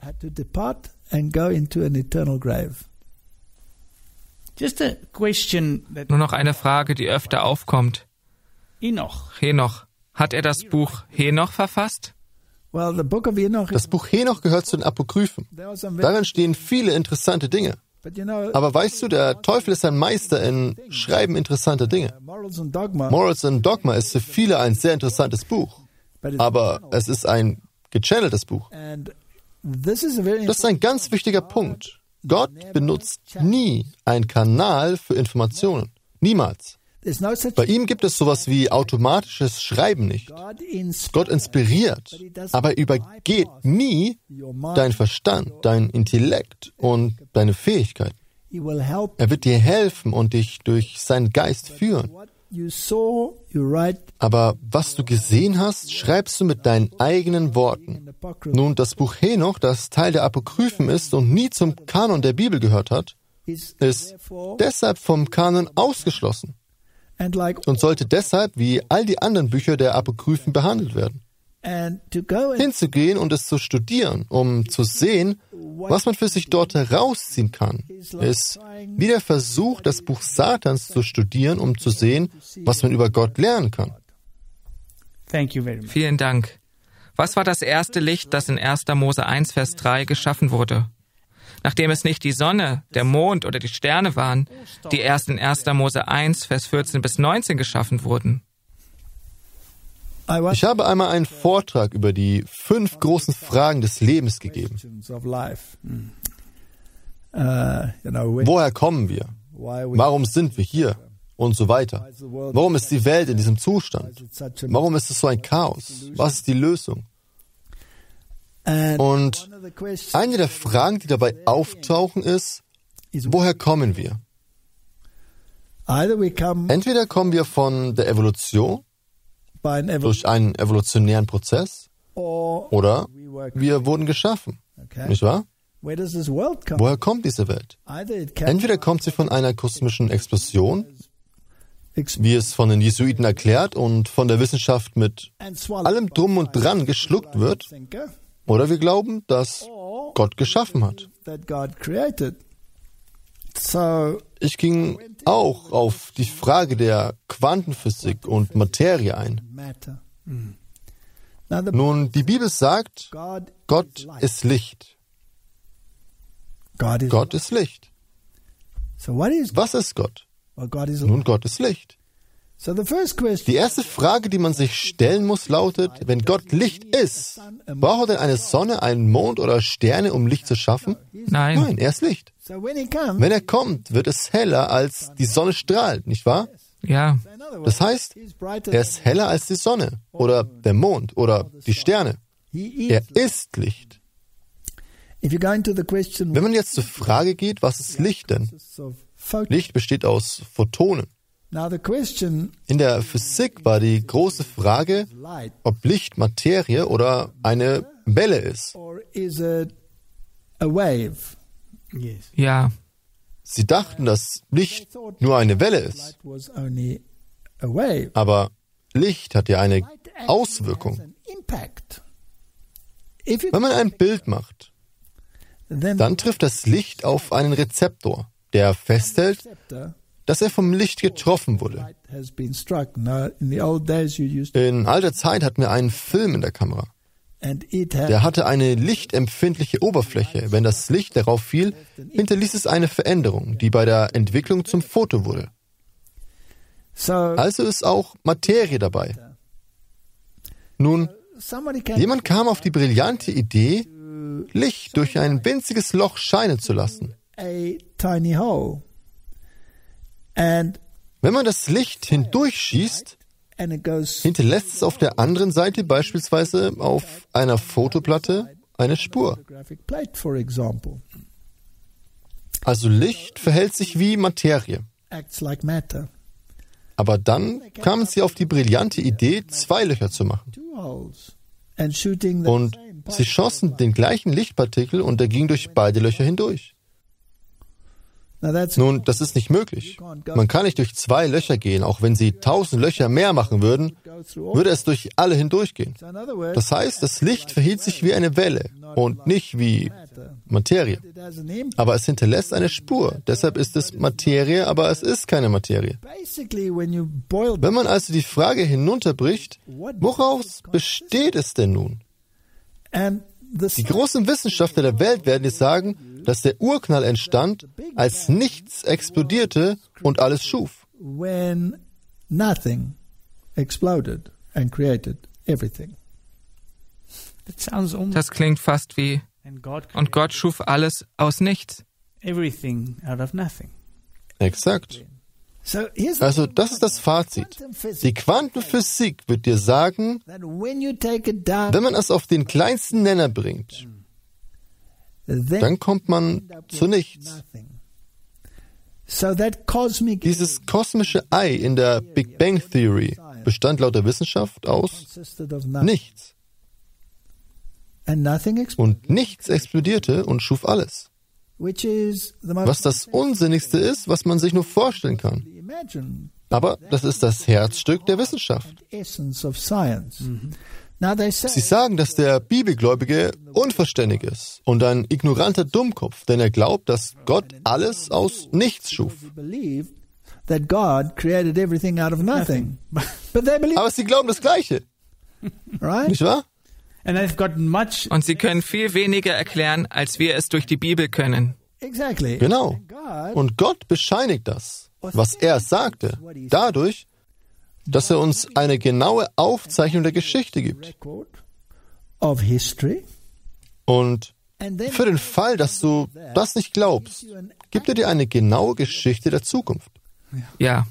Nur noch eine Frage, die öfter aufkommt. Henoch. Hat er das Buch Henoch verfasst? Das Buch Henoch gehört zu den Apokryphen. Darin stehen viele interessante Dinge. Aber weißt du, der Teufel ist ein Meister in Schreiben interessanter Dinge. Morals and Dogma ist für viele ein sehr interessantes Buch. Aber es ist ein gechanneltes Buch. Das ist ein ganz wichtiger Punkt. Gott benutzt nie einen Kanal für Informationen. Niemals. Bei ihm gibt es sowas wie automatisches Schreiben nicht. Gott inspiriert, aber übergeht nie deinen Verstand, deinen Intellekt und deine Fähigkeiten. Er wird dir helfen und dich durch seinen Geist führen. Aber was du gesehen hast, schreibst du mit deinen eigenen Worten. Nun, das Buch Henoch, das Teil der Apokryphen ist und nie zum Kanon der Bibel gehört hat, ist deshalb vom Kanon ausgeschlossen und sollte deshalb wie all die anderen Bücher der Apokryphen behandelt werden. Hinzugehen und es zu studieren, um zu sehen, was man für sich dort herausziehen kann, ist wie der Versuch, das Buch Satans zu studieren, um zu sehen, was man über Gott lernen kann. Vielen Dank. Was war das erste Licht, das in 1. Mose 1, Vers 3 geschaffen wurde? Nachdem es nicht die Sonne, der Mond oder die Sterne waren, die erst in 1. Mose 1, Vers 14 bis 19 geschaffen wurden. Ich habe einmal einen Vortrag über die 5 großen Fragen des Lebens gegeben. Woher kommen wir? Warum sind wir hier? Und so weiter. Warum ist die Welt in diesem Zustand? Warum ist es so ein Chaos? Was ist die Lösung? Und eine der Fragen, die dabei auftauchen, ist, woher kommen wir? Entweder kommen wir von der Evolution, durch einen evolutionären Prozess, oder wir wurden geschaffen. Nicht wahr? Woher kommt diese Welt? Entweder kommt sie von einer kosmischen Explosion, wie es von den Jesuiten erklärt und von der Wissenschaft mit allem Drum und Dran geschluckt wird, oder wir glauben, dass Gott geschaffen hat. Ich ging auch auf die Frage der Quantenphysik und Materie ein. Nun, die Bibel sagt, Gott ist Licht. Gott ist Licht. Was ist Gott? Nun, Gott ist Licht. Die erste Frage, die man sich stellen muss, lautet, wenn Gott Licht ist, braucht er denn eine Sonne, einen Mond oder Sterne, um Licht zu schaffen? Nein, er ist Licht. Wenn er kommt, wird es heller, als die Sonne strahlt, nicht wahr? Ja. Das heißt, er ist heller als die Sonne oder der Mond oder die Sterne. Er ist Licht. Wenn man jetzt zur Frage geht, was ist Licht denn? Licht besteht aus Photonen. In der Physik war die große Frage, ob Licht Materie oder eine Welle ist. Ja. Sie dachten, dass Licht nur eine Welle ist. Aber Licht hat ja eine Auswirkung. Wenn man ein Bild macht, dann trifft das Licht auf einen Rezeptor, der festhält, dass er vom Licht getroffen wurde. In alter Zeit hatten wir einen Film in der Kamera. Der hatte eine lichtempfindliche Oberfläche. Wenn das Licht darauf fiel, hinterließ es eine Veränderung, die bei der Entwicklung zum Foto wurde. Also ist auch Materie dabei. Nun, jemand kam auf die brillante Idee, Licht durch ein winziges Loch scheinen zu lassen. Wenn man das Licht hindurchschießt, hinterlässt es auf der anderen Seite, beispielsweise auf einer Fotoplatte, eine Spur. Also Licht verhält sich wie Materie. Aber dann kamen sie auf die brillante Idee, 2 Löcher zu machen. Und sie schossen den gleichen Lichtpartikel und er ging durch beide Löcher hindurch. Nun, das ist nicht möglich. Man kann nicht durch 2 Löcher gehen, auch wenn sie 1000 Löcher mehr machen würden, würde es durch alle hindurchgehen. Das heißt, das Licht verhielt sich wie eine Welle und nicht wie Materie. Aber es hinterlässt eine Spur, deshalb ist es Materie, aber es ist keine Materie. Wenn man also die Frage hinunterbricht, woraus besteht es denn nun? Die großen Wissenschaftler der Welt werden dir sagen, dass der Urknall entstand, als nichts explodierte und alles schuf. Das klingt fast wie, und Gott schuf alles aus nichts. Exakt. Also das ist das Fazit. Die Quantenphysik wird dir sagen, wenn man es auf den kleinsten Nenner bringt, dann kommt man zu nichts. Dieses kosmische Ei in der Big Bang Theory bestand laut der Wissenschaft aus nichts. Und nichts explodierte und schuf alles. Was das Unsinnigste ist, was man sich nur vorstellen kann. Aber das ist das Herzstück der Wissenschaft. Sie sagen, dass der Bibelgläubige unverständig ist und ein ignoranter Dummkopf, denn er glaubt, dass Gott alles aus nichts schuf. Aber sie glauben das Gleiche. Nicht wahr? Und sie können viel weniger erklären, als wir es durch die Bibel können. Genau. Und Gott bescheinigt das, was er sagte, dadurch, dass er uns eine genaue Aufzeichnung der Geschichte gibt. Und für den Fall, dass du das nicht glaubst, gibt er dir eine genaue Geschichte der Zukunft. Ja.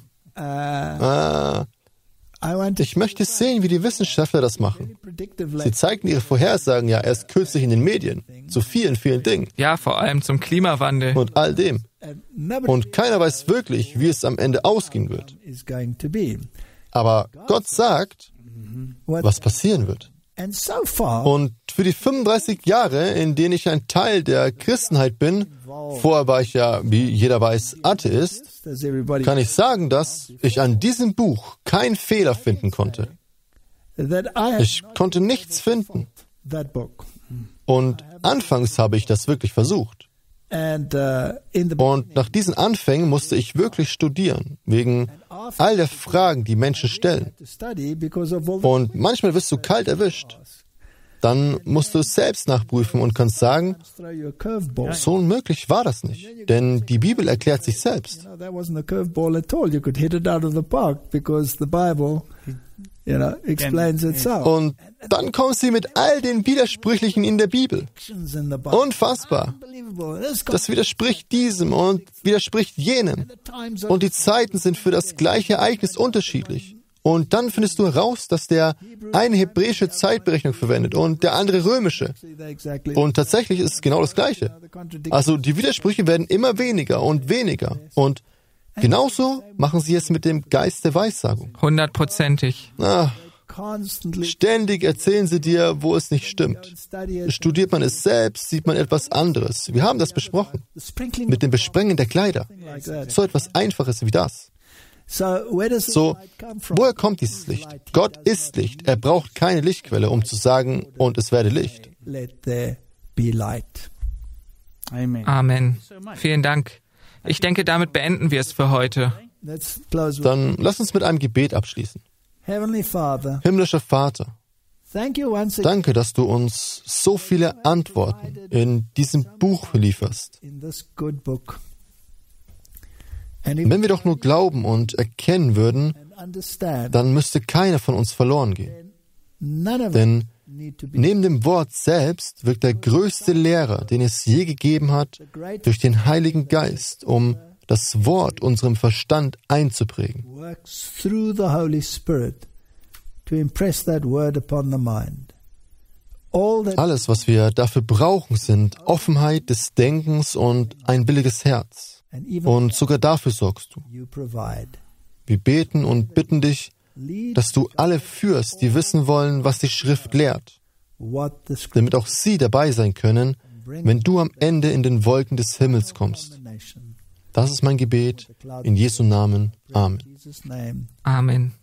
Ich möchte sehen, wie die Wissenschaftler das machen. Sie zeigten ihre Vorhersagen ja erst kürzlich in den Medien, zu vielen, vielen Dingen. Ja, vor allem zum Klimawandel. Und all dem. Und keiner weiß wirklich, wie es am Ende ausgehen wird. Aber Gott sagt, was passieren wird. Und für die 35 Jahre, in denen ich ein Teil der Christenheit bin, vorher war ich ja, wie jeder weiß, Atheist, kann ich sagen, dass ich an diesem Buch keinen Fehler finden konnte. Ich konnte nichts finden. Und anfangs habe ich das wirklich versucht. Und nach diesen Anfängen musste ich wirklich studieren, wegen all der Fragen, die Menschen stellen. Und manchmal wirst du kalt erwischt. Dann musst du es selbst nachprüfen und kannst sagen, so unmöglich war das nicht, denn die Bibel erklärt sich selbst. Und dann kommen sie mit all den Widersprüchlichen in der Bibel. Unfassbar. Das widerspricht diesem und widerspricht jenem. Und die Zeiten sind für das gleiche Ereignis unterschiedlich. Und dann findest du heraus, dass der eine hebräische Zeitberechnung verwendet und der andere römische. Und tatsächlich ist es genau das Gleiche. Also die Widersprüche werden immer weniger und weniger. Und genauso machen sie es mit dem Geist der Weissagung. 100%. Ständig erzählen sie dir, wo es nicht stimmt. Studiert man es selbst, sieht man etwas anderes. Wir haben das besprochen. Mit dem Besprengen der Kleider. So etwas Einfaches wie das. So, woher kommt dieses Licht? Gott ist Licht. Er braucht keine Lichtquelle, um zu sagen, und es werde Licht. Amen. Vielen Dank. Ich denke, damit beenden wir es für heute. Dann lass uns mit einem Gebet abschließen. Himmlischer Vater, danke, dass du uns so viele Antworten in diesem Buch lieferst. Wenn wir doch nur glauben und erkennen würden, dann müsste keiner von uns verloren gehen. Denn neben dem Wort selbst wirkt der größte Lehrer, den es je gegeben hat, durch den Heiligen Geist, um das Wort unserem Verstand einzuprägen. to impress that word upon the mind. Alles, was wir dafür brauchen, sind Offenheit des Denkens und ein williges Herz. Und sogar dafür sorgst du. Wir beten und bitten dich, dass du alle führst, die wissen wollen, was die Schrift lehrt, damit auch sie dabei sein können, wenn du am Ende in den Wolken des Himmels kommst. Das ist mein Gebet. In Jesu Namen. Amen. Amen.